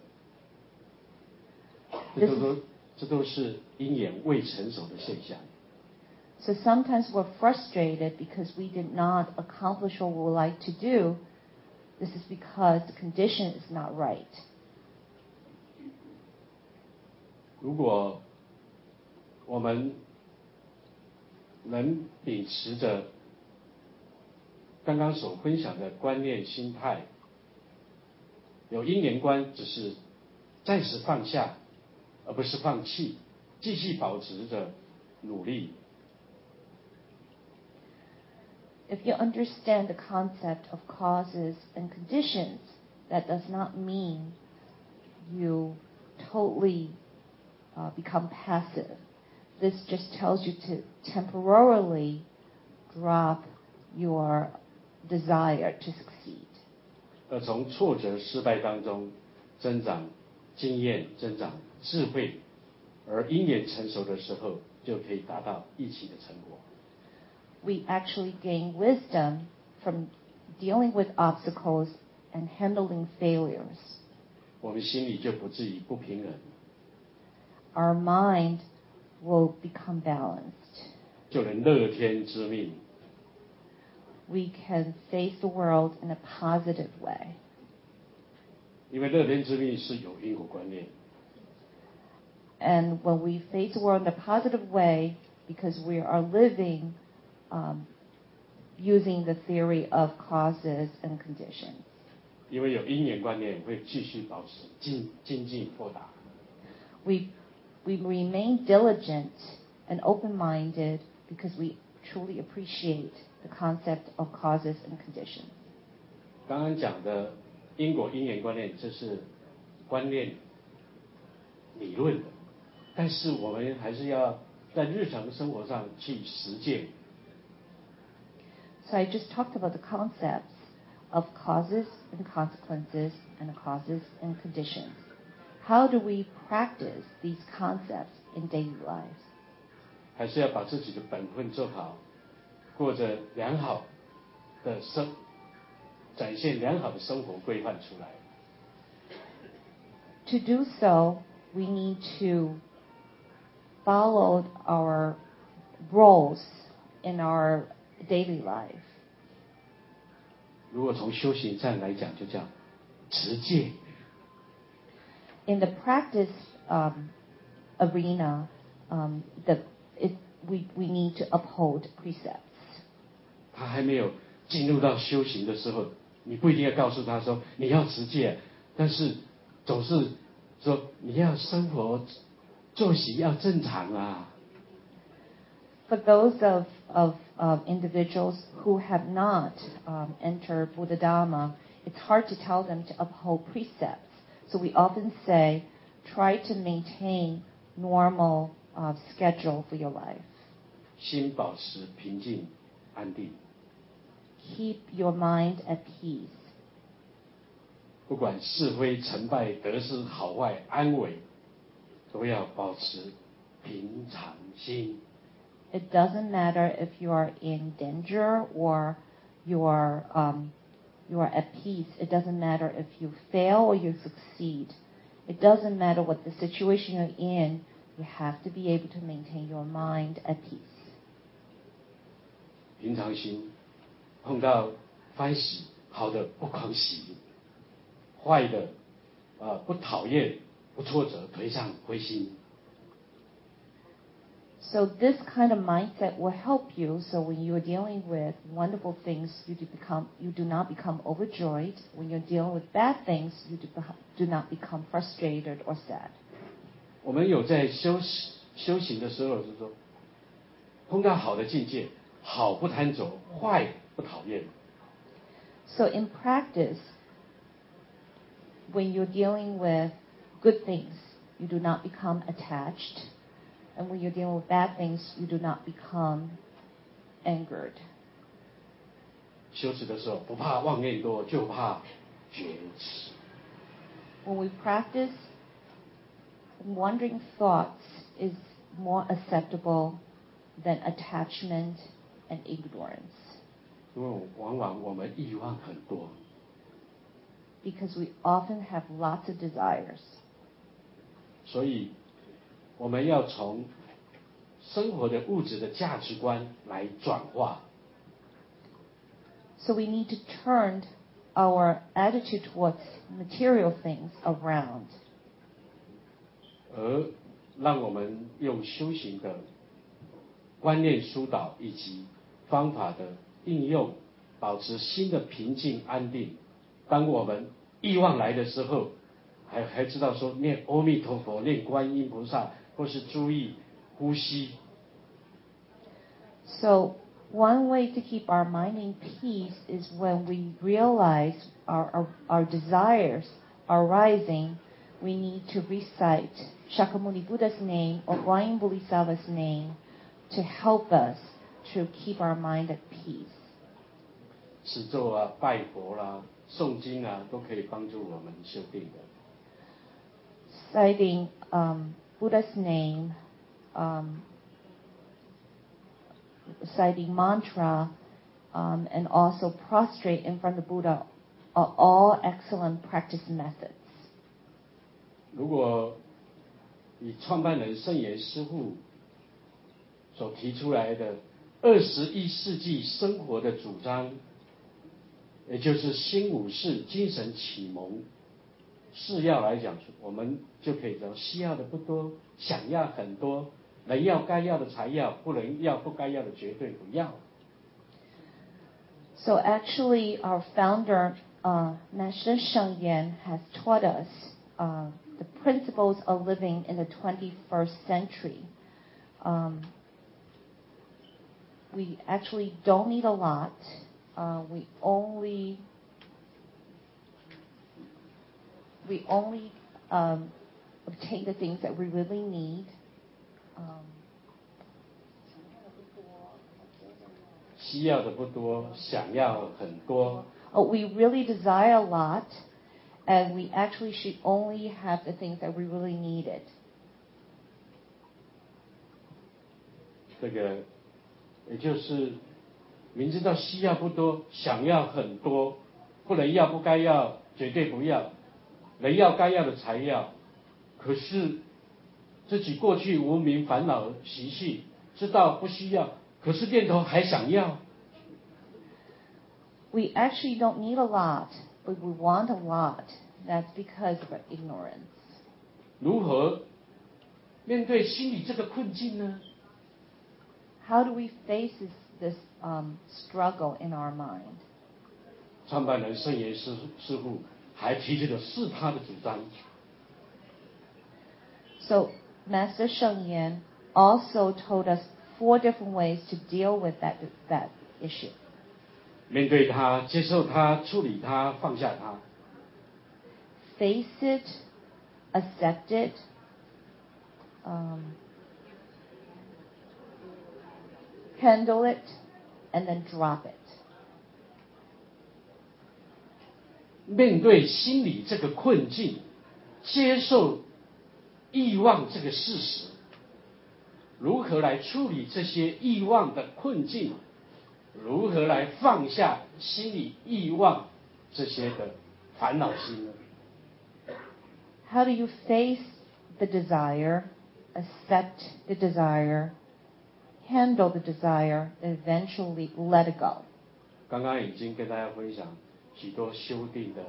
这都是因缘未成熟的现象。 So sometimes we're frustrated because we did not accomplish what we would like to do. This is because the condition is not right. 如果我们能秉持着刚刚所分享的观念心态，有因缘观，只是暂时放下，而不是放弃，继续保持着努力。 If you understand the concept of causes and conditions, that does not mean you totally become passive. This just tells you to temporarily drop your desire to succeed. 而从挫折失败当中增长经验，增长智慧，而因缘成熟的时候，就可以达到预期的成果。 We actually gain wisdom from dealing with obstacles and handling failures. 我们心里就不至于不平衡。 Our mind will become balanced. 就能乐天知命。 We can face the world in a positive way. 因为乐天知命是有因果观念。 And when we face the world in a positive way, because we are living using the theory of causes and conditions. 因为有因缘观念，会继续保持精进豁达。 We remain diligent and open-minded because we truly appreciate the concept of causes and conditions. 刚刚讲的因果因缘观念，这是观念理论的，但是我们还是要在日常生活上去实践。 So I just talked about the concepts of causes and consequences and causes and conditions. How do we practice these concepts in daily lives? 还是要把自己的本分做好，过着良好的展现良好的生活规范出来。 To do so, we need to follow our roles in our daily life. 如果从修行上来讲，就叫持戒。 In the practice arena, we need to uphold precepts. 他还没有进入到修行的时候，你不一定要告诉他说你要持戒，但是总是说你要生活作息要正常啊。 For those of individuals who have not entered Buddha Dharma, it's hard to tell them to uphold precepts. So we often say, try to maintain normal schedule for your life. 心保持平静安定。 Keep your mind at peace. 不管是非成败得失好坏安危，都要保持平常心。 It doesn't matter if you are in danger or you are at peace. It doesn't matter if you fail or you succeed. It doesn't matter what the situation you're in. You have to be able to maintain your mind at peace. 平常心，碰到欢喜好的不狂喜，坏的不讨厌不挫折颓丧灰心。 So this kind of mindset will help you. So when you're dealing with wonderful things, you do not become overjoyed. When you're dealing with bad things, you do not become frustrated or sad. 我们有在修行的时候，就是说，碰到好的境界，好不贪着，坏不讨厌。 So in practice, when you're dealing with good things, you do not become attached. And when you're dealing with bad things, you do not become angered. 修持的时候，不怕妄念多，就怕觉迟。 When we practice, wandering thoughts is more acceptable than attachment and ignorance. 因为往往我们欲望很多。 Because we often have lots of desires. 所以我们要从生活的物质的价值观来转化。 So we need to turn our attitude towards material things around. 而让我们用修行的观念疏导以及方法的应用，保持心的平静安定。当我们欲望来的时候，还知道说念阿弥陀佛、念观音菩萨，或是注意呼吸。 So one way to keep our mind in peace is when we realize our desires are rising, we need to recite Shakyamuni Buddha's name or Guanyin Bodhisattva's name to help us to keep our mind at peace. 持咒啊、拜佛啦、诵经啊，都可以帮助我们修定的。 Citing Buddha's name, citing mantra, and also prostrate in front of Buddha are all excellent practice methods. 如果以创办人圣严师父所提出来的21世纪生活的主张，也就是新五世精神启蒙4要来讲，我们就可以说需要的不多，想要很多，能要该要的才要，不能要不该要的绝对不要。 So actually, our founder, Master Sheng Yan, has taught us the principles of living in the 21st century. We actually don't need a lot. We only obtain the things that we really need. 需要的不多，想要很多。 We really desire a lot, and we actually should only have the things that we really needed. 这个也就是明知道需要不多，想要很多， 不能要不该要绝对不要，能要该要的才要。可是自己过去无明烦恼习气，知道不需要，可是念头还想要。 We actually don't need a lot, but we want a lot. That's because of our ignorance. 如何面对心里这个困境呢？ How do we face this struggle in our mind? 创办人圣严师父还提出了4他的主张。 So Master Sheng Yan also told us 4 different ways to deal with that issue. 面对它，接受它，处理它，放下它。 Face it, accept it, handle it, and then drop it. 面对心理这个困境，接受欲望这个事实，如何来处理这些欲望的困境？如何来放下心理欲望这些的烦恼心呢？ How do you face the desire, accept the desire, handle the desire, and eventually let it go? 刚刚已经跟大家分享许多修订的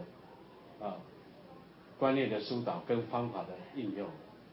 观念的疏导跟方法的应用。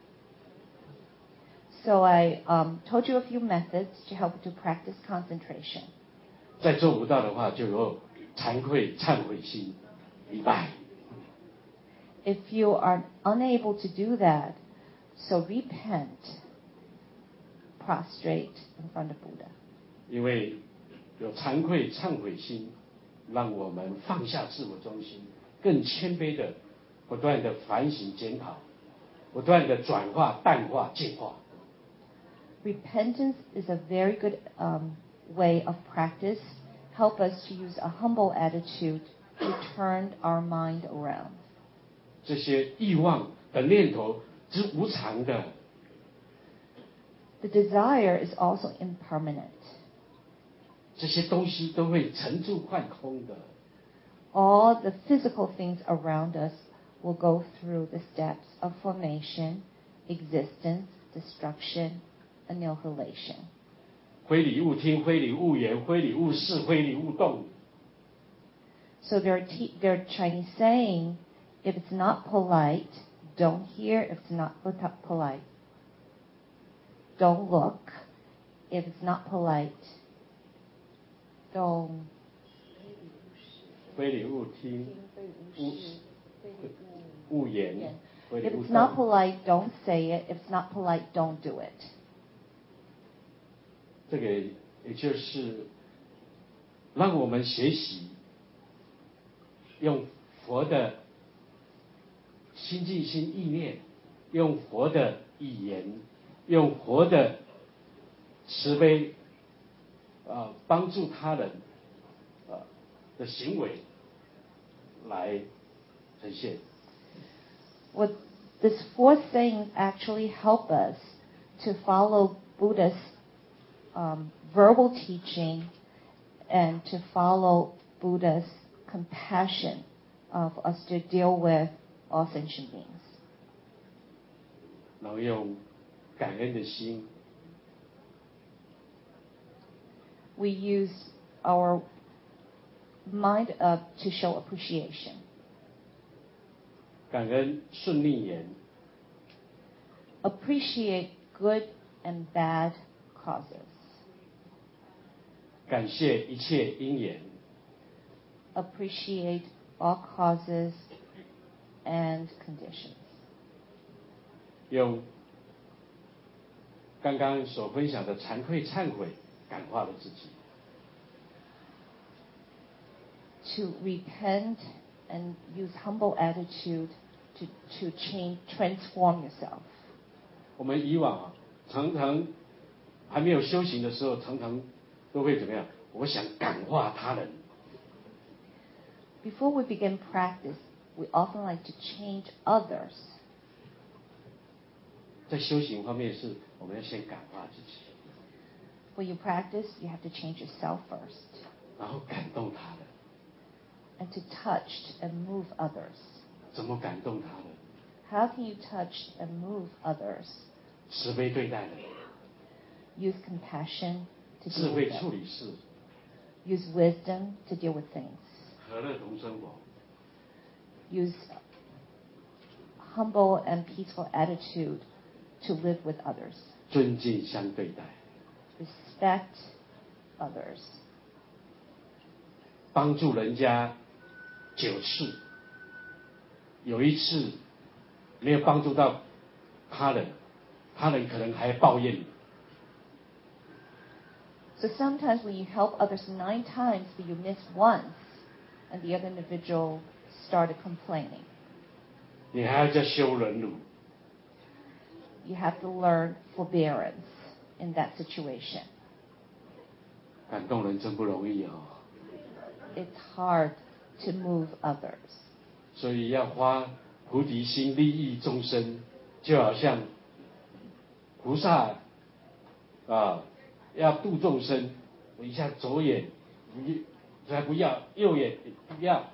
So I told you a few methods to help you to practice concentration. 再做不到的话，就有惭愧、忏悔心，礼拜。 If you are unable to do that, so repent, prostrate in front of Buddha. 因为有惭愧、忏悔心，让我们放下自我中心，更谦卑的不断的反省检讨，不断的转化、淡化、净化。 Repentance is a very good way of practice. Help us to use a humble attitude to turn our mind around. 这些欲望的念头是无常的。 The desire is also impermanent. 这些东西都会沉住换空的。 All the physical things around us will go through the steps of formation, existence, destruction, annihilation. 非礼勿听，非礼勿言，非礼勿视，非礼勿动。 So their Chinese saying, if it's not polite, don't hear. If it's not polite, don't look. If it's not polite, don't. 非礼勿听，勿言，非礼 If 勿 it's not 动。 polite, don't say it. If it's not polite, don't do it. 这个也就是让我们学习用佛的心静心意念，用佛的语言，用佛的慈悲帮助他人的行为来呈现。 What this 4 sayings actually help us to follow Buddha's verbal teaching and to follow Buddha's compassion of us to deal with all sentient beings. 然后用感恩的心， We use our mind to show appreciation. 感恩顺逆言， Appreciate good and bad causes. 感谢一切因缘， Appreciate all causes and conditions. 用刚刚所分享的惭愧、忏悔，感化了自己。 To repent and use humble attitude to change, transform yourself. 我们以往常常还没有修行的时候，常常都会怎么样？我想感化他人。 Before we begin practice, we often like to change others. 在修行方面是，我们要先感化自己， When you practice, you have to change yourself first. 然后感动他人。 and to touch and move others. 怎么感动他人？ How can you touch and move others? 慈悲对待人， Use compassion to 智 deal 慧 with 处 them. 理事， Use wisdom to deal with things. 和乐同生活。 Use humble and peaceful attitude to live with others. 尊敬相对待， Respect others. 帮助人家9次，有1次没有帮助到他人，他人可能还抱怨你。 So sometimes when you help others 9 times, but you miss once, and the other individual started complaining. 你还要叫修忍辱， You have to learn forbearance in that situation. 感动人真不容易哦。 It's hard to move others. 所以要发菩提心，利益众生，就好像菩萨要度众生，我一下左眼才不要，右眼也不要。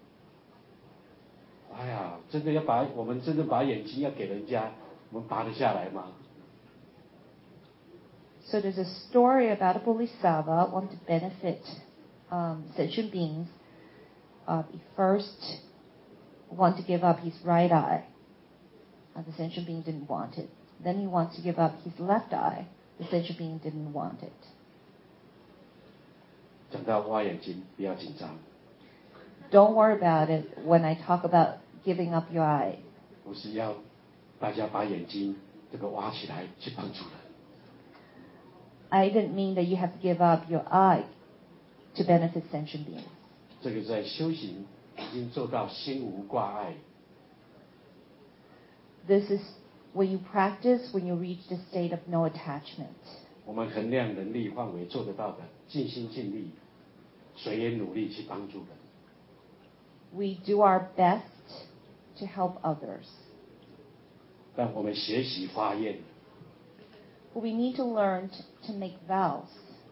哎呀，真的我们真的把眼睛要给人家，我们拔得下来吗？ So there's a story about a bodhisattva want to benefit sentient beings. He first want to give up his right eye. The sentient being didn't want it. Then he wants to give up his left eye. The sentient being didn't want it. 讲到挖眼睛，不要紧张， Don't worry about it when I talk about giving up your eye. 不是要大家把眼睛这个挖起来去帮助人。 I didn't mean that you have to give up your eye to benefit sentient beings. 这个在修行已经做到心无挂碍。 This is when you practice, when you reach the state of no attachment. 我们衡量能力范围做得到的，尽心尽力，随缘努力去帮助人。 We do our best to help others. 但我们学习发愿， But we need to learn to make vows.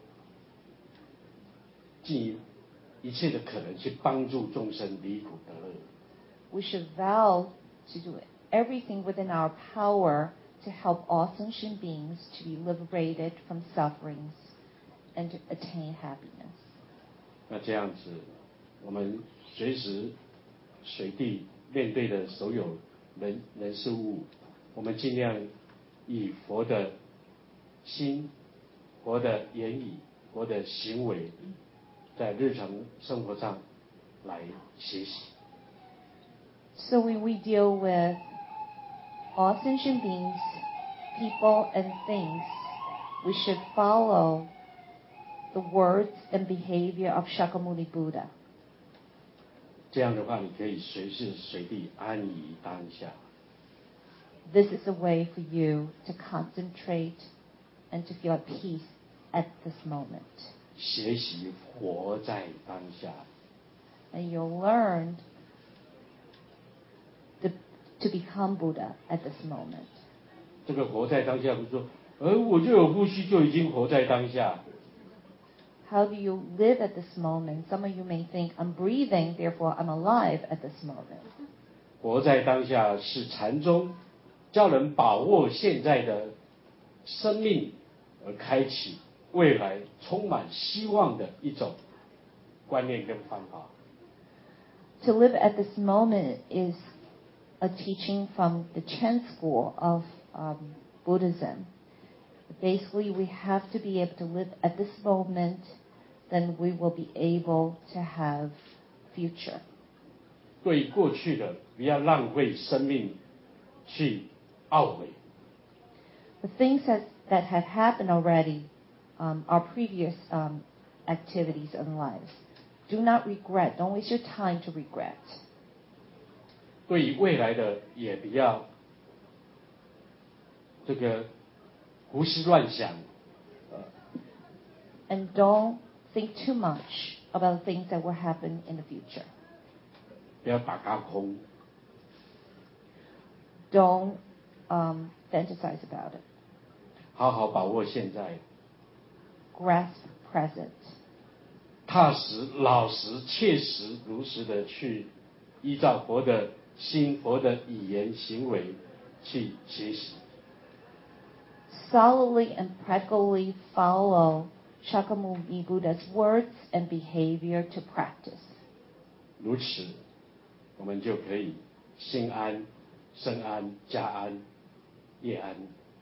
尽一切的可能去帮助众生离苦得乐。 We should vow to do everything within our power to help all sentient beings to be liberated from sufferings and to attain happiness. 那这样子，我们随时随地面对的所有人事物，我们尽量以佛的心、佛的言语、佛的行为，在日常生活上来学习。 So when we deal with all sentient beings, people and things, we should follow the words and behavior of Shakyamuni Buddha. 这样的话，你可以随时随地安于当下。 This is a way for you to concentrate and to feel at peace at this moment. 学习活在当下。 And you'll learn to become Buddha at this moment. 这个活在当下不是说，我就有呼吸就已经活在当下。 How do you live at this moment? Some of you may think, I'm breathing, therefore I'm alive at this moment. 活在当下是禅宗叫人把握现在的生命，而开启未来充满希望的一种观念跟方法。 To live at this moment is a teaching from the Chen school of Buddhism. Basically, we have to be able to live at this moment, then we will be able to have future. 对过去的不要浪费生命去懊悔， The things that have happened already, our previous activities and lives, do not regret. Don't waste your time to regret. 对于未来的也不要这个胡思乱想， And don't think too much about things that will happen in the future. 不要打高空， Don't fantasize about it. 好好把握现在， Grasp present. 踏实、老实、切实、如实的去依照佛的心、佛的语言、行为去学习。 Solidly and practically follow Shakyamuni Buddha's words and behavior to practice. 如此，我们就可以心安、身安、家安、业安。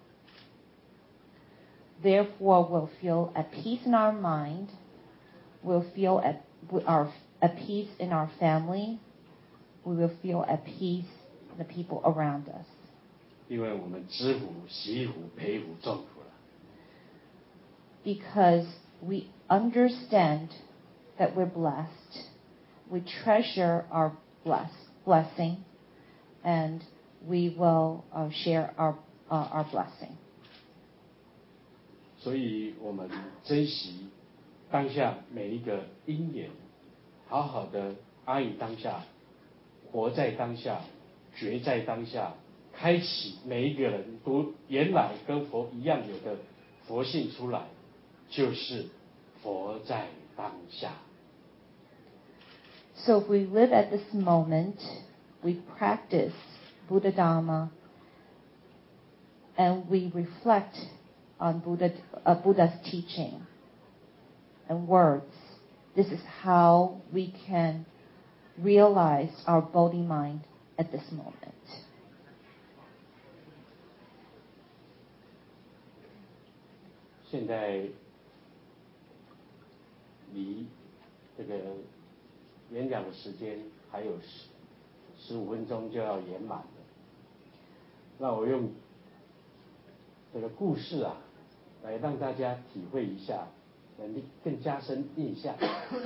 Therefore, we'll feel at peace in our mind. We'll feel at peace in our family. We will feel at peace in the people around us. 因为我们知福、惜福、培福、众福了。 Because we understand that we're blessed, we treasure our blessing, and we will share our blessing. 所以我们珍惜当下每一个因缘，好好的安于当下，活在当下，觉在当下，开启每一个人都原来跟佛一样有的佛性出来，就是佛在当下。 So if we live at this moment, we practice Buddha Dhamma, and we reflect on Buddha's teaching and words. This is how we can realize our Bodhi mind at this moment. 现在离这个演讲的时间还有15分钟就要圆满了。那我用这个故事啊，来让大家体会一下，更加深印象。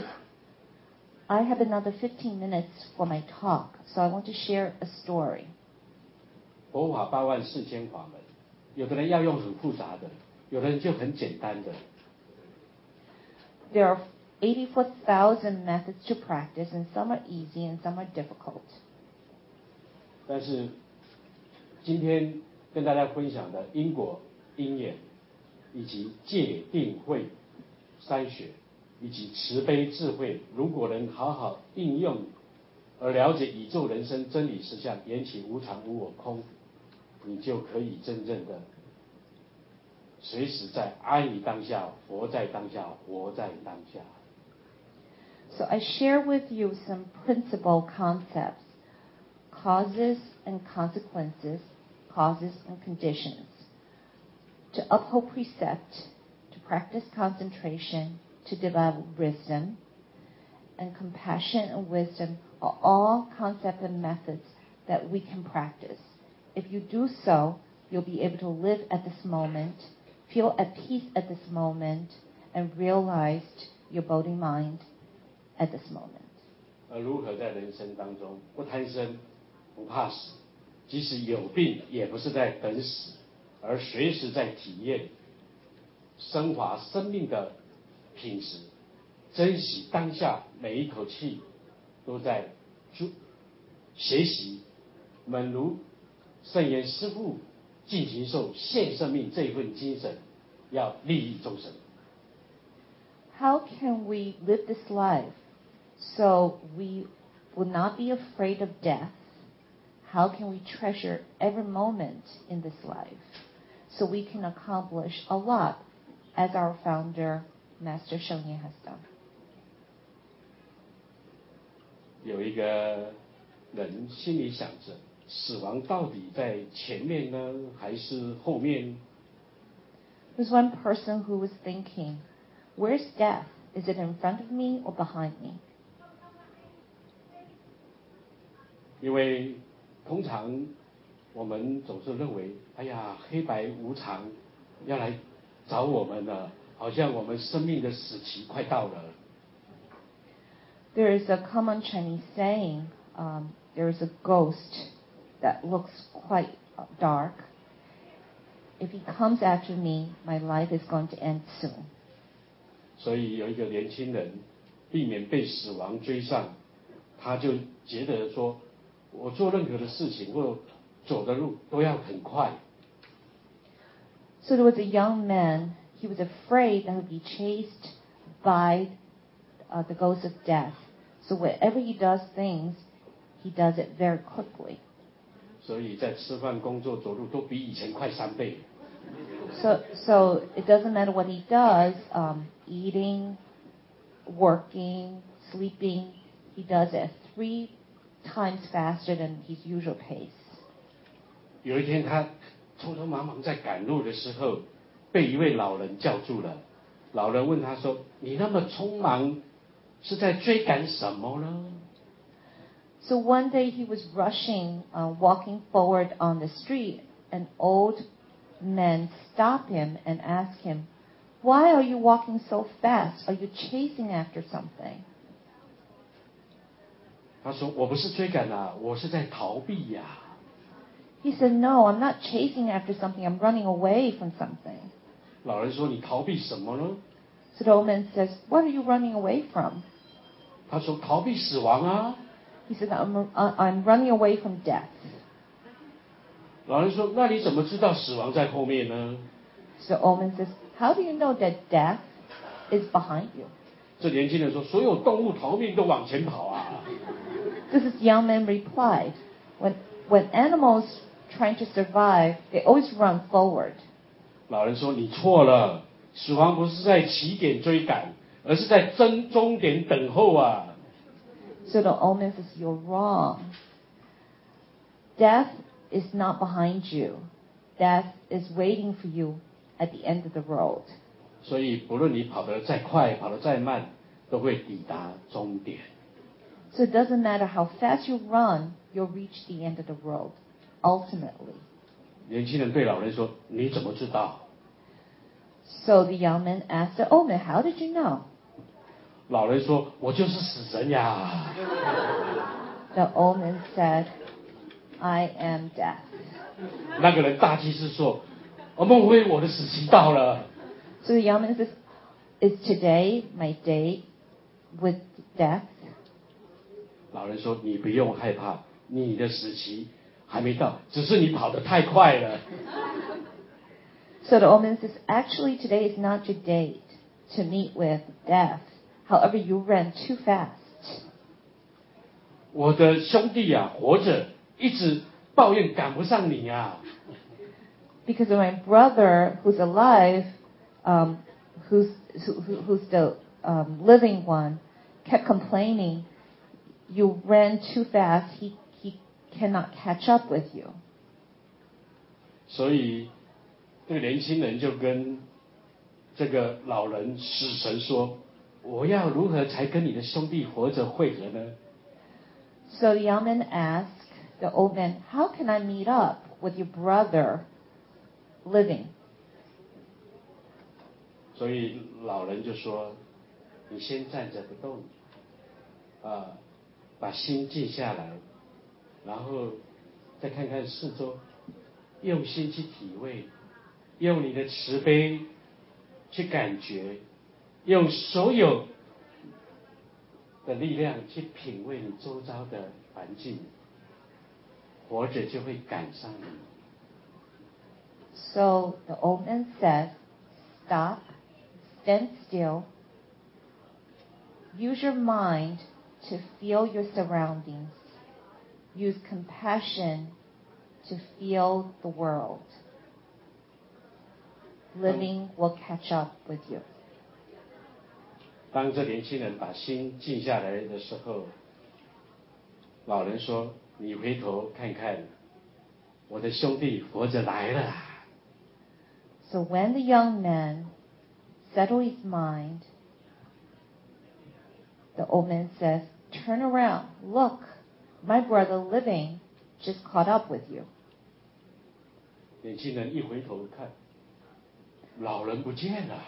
I have another 15 minutes for my talk, so I want to share a story. 佛法84000法门，有的人要用很复杂的，有的人就很简单的。 There are 84,000 methods to practice, and some are easy and some are difficult. 但是今天跟大家分享的因果、因缘，以及戒定慧三学，以及慈悲智慧，如果能好好应用，而了解宇宙人生真理实相，缘起无常无我空，你就可以真正的随时在安于当下，活在当下，活在当下。 So I share with you some principal concepts, causes and consequences, causes and conditions, to uphold precept, to practice concentration, to develop wisdom, and compassion and wisdom are all concepts and methods that we can practice. If you do so, you'll be able to live at this moment, feel at peace at this moment, and realize your Bodhi mind at this moment. 而如何在人生当中不贪生、不怕死，即使有病也不是在等死，而随时在体验升华生命的品质，珍惜当下每一口气，都在学习，猛如圣严师父尽形寿献生命这一份精神，要利益众生。 How can we live this life so we will not be afraid of death? How can we treasure every moment in this life so we can accomplish a lot as our founder, Master Sheng Yen, has done? 有一个人心里想着，死亡到底在前面呢，还是后面？ There's one person who was thinking, where's death? Is it in front of me or behind me? 因为通常我们总是认为，哎呀，黑白无常要来找我们了，好像我们生命的死期快到了。 There is a common Chinese saying, there is a ghost that looks quite dark. If he comes after me, my life is going to end soon. 所以有一个年轻人避免被死亡追上，他就觉得说，我做任何的事情或走的路都要很快。 So there was a young man. He was afraid that he would be chased by the ghost of death. So wherever he does things, he does it very quickly. 所以在吃饭、工作、走路都比以前快3倍。 So it doesn't matter what he does, eating, working, sleeping, he does it 3 times faster than his usual pace. 有一天他匆匆忙忙在赶路的时候，被一位老人叫住了。老人问他说：“你那么匆忙，是在追赶什么呢？” So one day he was rushing, walking forward on the street. An old man stopped him and asked him, "Why are you walking so fast? Are you chasing after something?" 他说：“我不是追赶啊，我是在逃避呀。” He said, "No, I'm not chasing after something. I'm running away from something." 老人说：“你逃避什么呢？” So the old man says, "What are you running away from?" 他说：“逃避死亡啊。” He said, I'm running away from death. 老人说：“那你怎么知道死亡在后面呢？” So the old man says, "How do you know that death is behind you?" 这年轻人说：“所有动物逃命都往前跑啊。” This is young man replied, when animals trying to survive, they always run forward. 老人说：“你错了，死亡不是在起点追赶，而是在终点等候啊。” So the old man says, "You're wrong. Death is not behind you. Death is waiting for you at the end of the road." 所以不论你跑得再快，跑得再慢，都会抵达终点。 So it doesn't matter how fast you run, you'll reach the end of the road, ultimately. 年轻人对老人说：“你怎么知道？” So the young man asked the old man, "How did you know?" 老人说：“我就是死神呀。” The old man said, "I am death." 那个人大祭司说：“孟非，我的死期到了。” So the young man says, "Is today my day with death?" 老人说：“你不用害怕，你的死期还没到，只是你跑得太快了。” So the old man says, "Actually, today is not your day to meet with death. However, you ran too fast." 我的兄弟啊，活着一直抱怨赶不上你啊。 Because of my brother who's alive, who's the living one, kept complaining, "You ran too fast. He cannot catch up with you." 所以这个年轻人就跟这个老人死神说：“我要如何才跟你的兄弟活着会合呢？” So the young man asked the old man, "How can I meet up with your brother living?" 所以老人就说：“你先站着不动，把心静下来，然后再看看四周，用心去体味，用你的慈悲去感觉，用所有的力量去品味你周遭的环境，活着就会赶上你。” So the old man said, "Stop, stand still, use your mind to feel your surroundings, use compassion to feel the world. Living will catch up with you." 当这年轻人把心静下来的时候，老人说：“你回头看看，我的兄弟活着来了。” So when the young man settled his mind, the old man says, "Turn around, look, my brother living just caught up with you." 年轻人一回头看，老人不见了。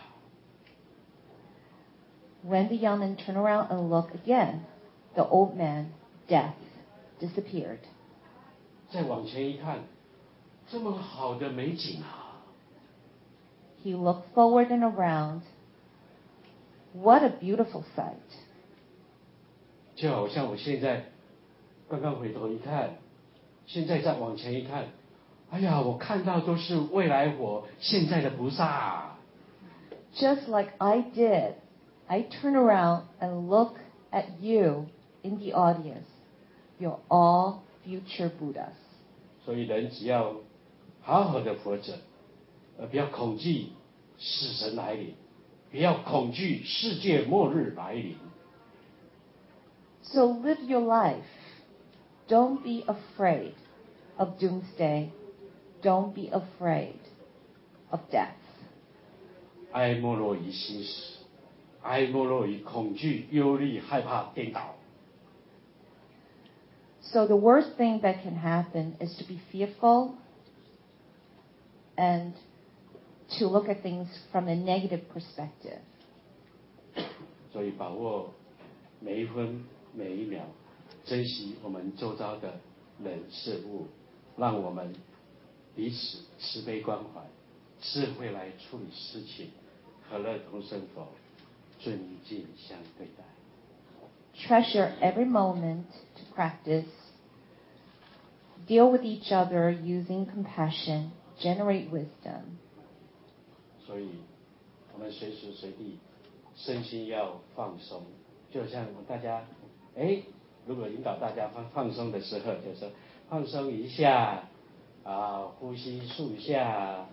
When the young man turned around and looked again, the old man, death, disappeared. 再往前一看，这么好的美景啊！ He looked forward and around. What a beautiful sight. 就好像我现在刚刚回头一看，现在再往前一看，哎呀，我看到都是未来我现在的菩萨。 Just like I did I turn around and look at you in the audience, you're all future Buddhas. 所以人只要好好的活着，不要恐惧死神来临，不要恐惧世界末日来临。 So live your life. Don't be afraid of doomsday. Don't be afraid of death. 哀莫若于心死，哀莫若于恐惧、忧虑、害怕、颠倒。 So the worst thing that can happen is to be fearful and to look at things from a negative perspective. 所以把握每一分每一秒，珍惜我们周遭的人事物，让我们彼此慈悲关怀，智慧来处理事情，和乐同生活，尊敬相对待。 Treasure every moment to practice. Deal with each other using compassion. Generate wisdom. 所以，我们随时随地身心要放松，就像大家，如果引导大家放松的时候，就说放松一下，呼吸数下，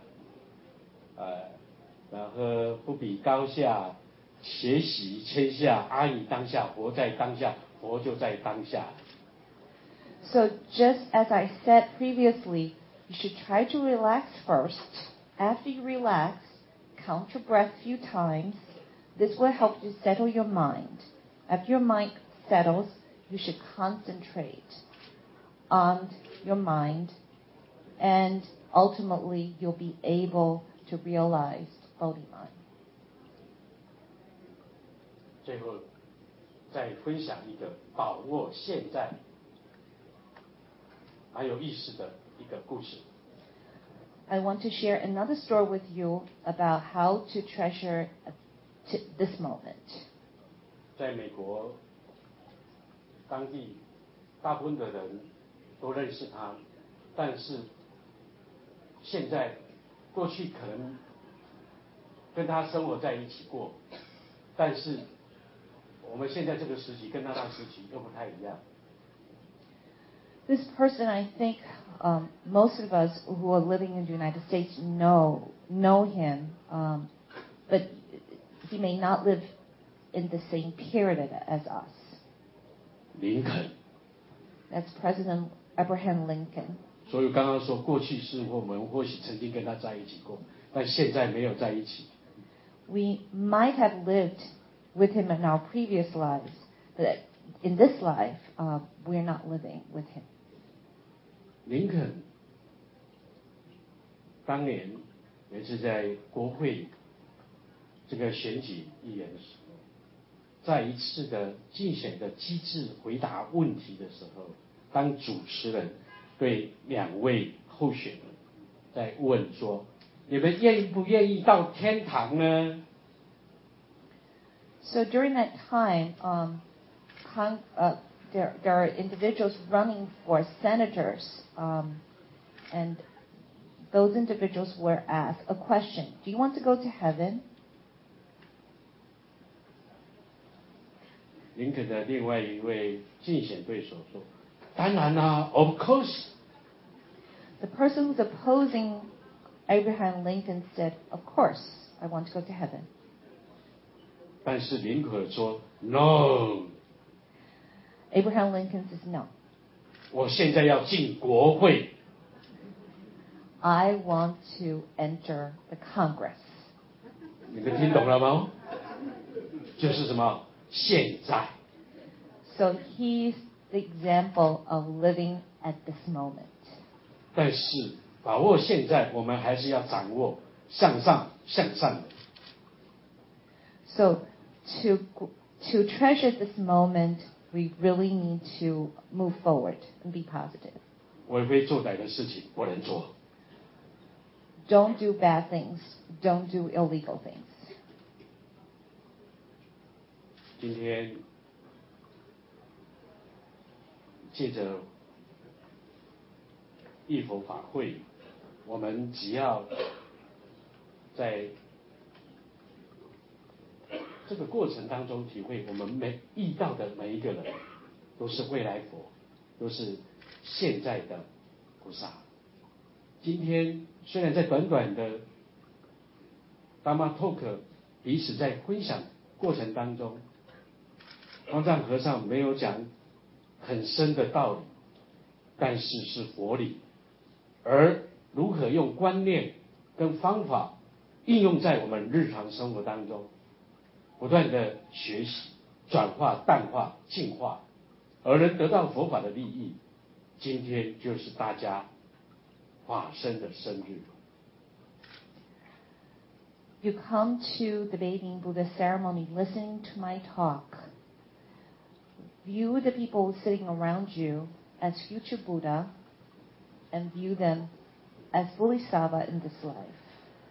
然后不比高下，学习谦下，安于当下，活在当下，活就在当下。 So just as I said previously, you should try to relax first. After you relax, count your breath a few times. This will help you settle your mind. After your mind settles, you should concentrate on your mind, and ultimately you'll be able to realize Bodhimon. 最后，再分享一个把握现在蛮有意思的一个故事。 I want to share another story with you about how to treasure this moment. 在美国，当地大部分的人都认识他，但是现在过去可能跟他生活在一起过，但是我们现在这个时期跟他那时期又不太一样。 This person, I think, most of us who are living in the United States know him, but he may not live in the same period as us. 林肯。 That's President Abraham Lincoln. 所以刚刚说过去是我们或许曾经跟他在一起过，但现在没有在一起。 We might have lived with him in our previous lives, but in this life, we're not living with him. 林肯当年也是在国会这个选举议员的时候，在一次的竞选的机制回答问题的时候，当主持人对两位候选人在问说：“你们愿不愿意到天堂呢？” So during that time, there are individuals running for senators, and those individuals were asked a question: Do you want to go to heaven? 林肯的另外一位竞选对手说：“当然啦 ，Of course。” The person who's opposing Abraham Lincoln said, "Of course, I want to go to heaven." 但是林肯说 ：“No。” Abraham Lincoln says, "No. 我现在要进国会。 I want to enter the Congress." 你们听懂了吗？就是什么？现在。 So he's the example of living at this moment. 但是把握现在，我们还是要掌握向上向善的。 So to treasure this moment, we really need to move forward and be positive. 为非作歹的事情不能做。 Don't do bad things. Don't do illegal things. 今天借着义佛法会，我们只要在这个过程当中体会，我们遇到的每一个人都是未来佛，都是现在的菩萨。今天虽然在短短的 Dharma Talk 彼此在分享过程当中，方丈和尚没有讲很深的道理，但是是佛理，而如何用观念跟方法应用在我们日常生活当中，不断的学习、转化、淡化、净化，而能得到佛法的利益。今天就是大家法身的生日。 You come to the Bathing Buddha ceremony listening to my talk. View the people sitting around you as future Buddha and view them as Bodhisattva in this life.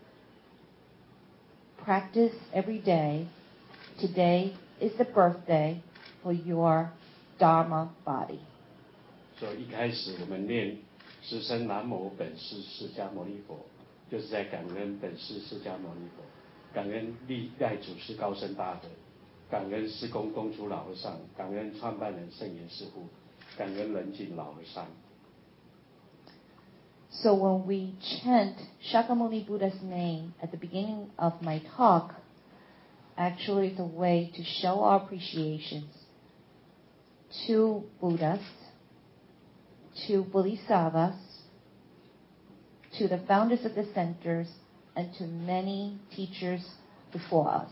Practice every day. Today is the birthday for your Dharma body. 所以一开始我们念师声南无本师释迦牟尼佛，就是在感恩本师释迦牟尼佛，感恩历代祖师高僧大德，感恩师公东楚老和尚，感恩创办人圣严师父，感恩仁静老和尚。 So when we chant Shakyamuni Buddha's name at the beginning of my talk, actually it's a way to show our appreciations to Buddhas, to Bodhisattvas, to the founders of the centers, and to many teachers before us.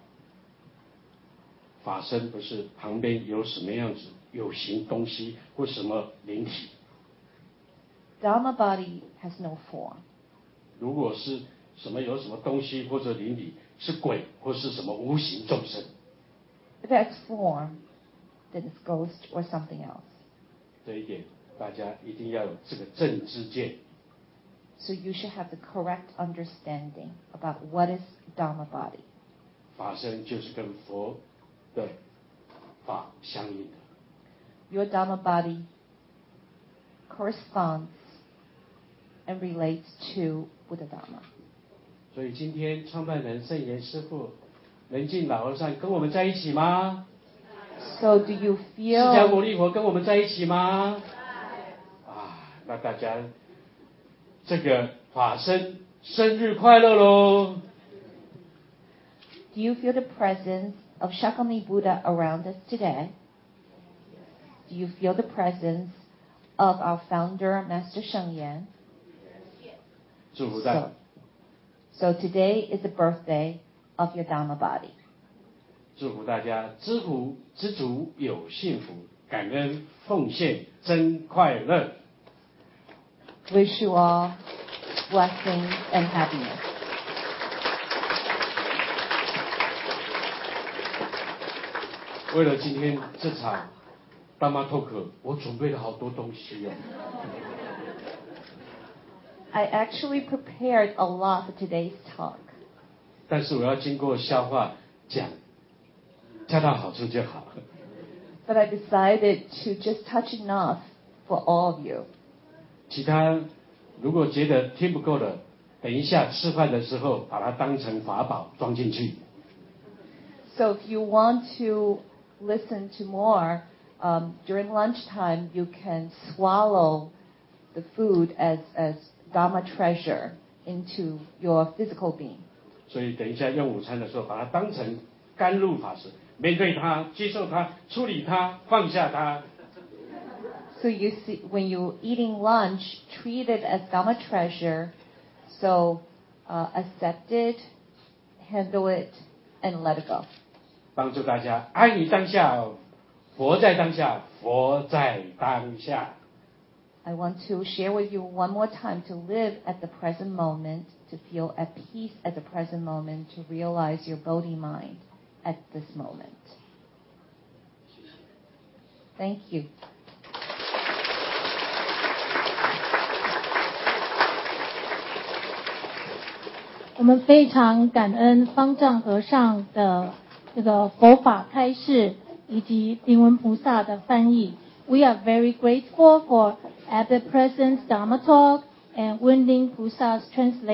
法身不是旁边有什么样子有形东西或什么灵体。 Dharma body has no form. 如果是什么有什么东西或者灵体，是鬼或是什么无形众生。 If that's form, then it's ghost or something else. 这一点大家一定要有这个正知见。 So you should have the correct understanding about what is Dharma body. 法身就是跟佛的法相应的。 Your Dharma body corresponds and relates to Buddha Dharma. 所以今天创办人圣严师父、仁静老和尚跟我们在一起吗？ So do you 释迦牟 feel 尼佛跟我们在一起吗？那大家这个法身生日快乐喽！ Do you feel the presence of Shakyamuni Buddha around us today? Do you feel the presence of our founder, Master Sheng Yan? 祝福大家。 So today is the birthday of your Dharma body. 祝福大家知福知足有幸福，感恩奉献真快乐。 Wish you all blessings and happiness. 为了今天这场 Dharma Talk， 我准备了好多东西哦。 I actually prepared a lot for today's talk. 但是我要经过消化讲，恰到好处就好。 But I decided to just touch enough for all of you. 其他如果觉得听不够的，等一下吃饭的时候把它当成法宝装进去。 So if you want to listen to more, during lunchtime you can swallow the food as Dharma treasure into your physical being. 所以等一下用午餐的时候，把它当成甘露法师，面对它，接受它，处理它，放下它。 So you see, when you're eating lunch, treat it as Dharma treasure. So accept it, handle it, and let it go. 帮助大家安于当下，活在当下，活在当下。 I want to share with you one more time to live at the present moment, to feel at peace at the present moment, to realize your Bodhi mind at this moment. Thank you. 我们非常感恩方丈和尚的这个佛法开示，以及灵文菩萨的翻译。We are very grateful for Abbot Presence Dharma Talk and Wenling Pusa's translation.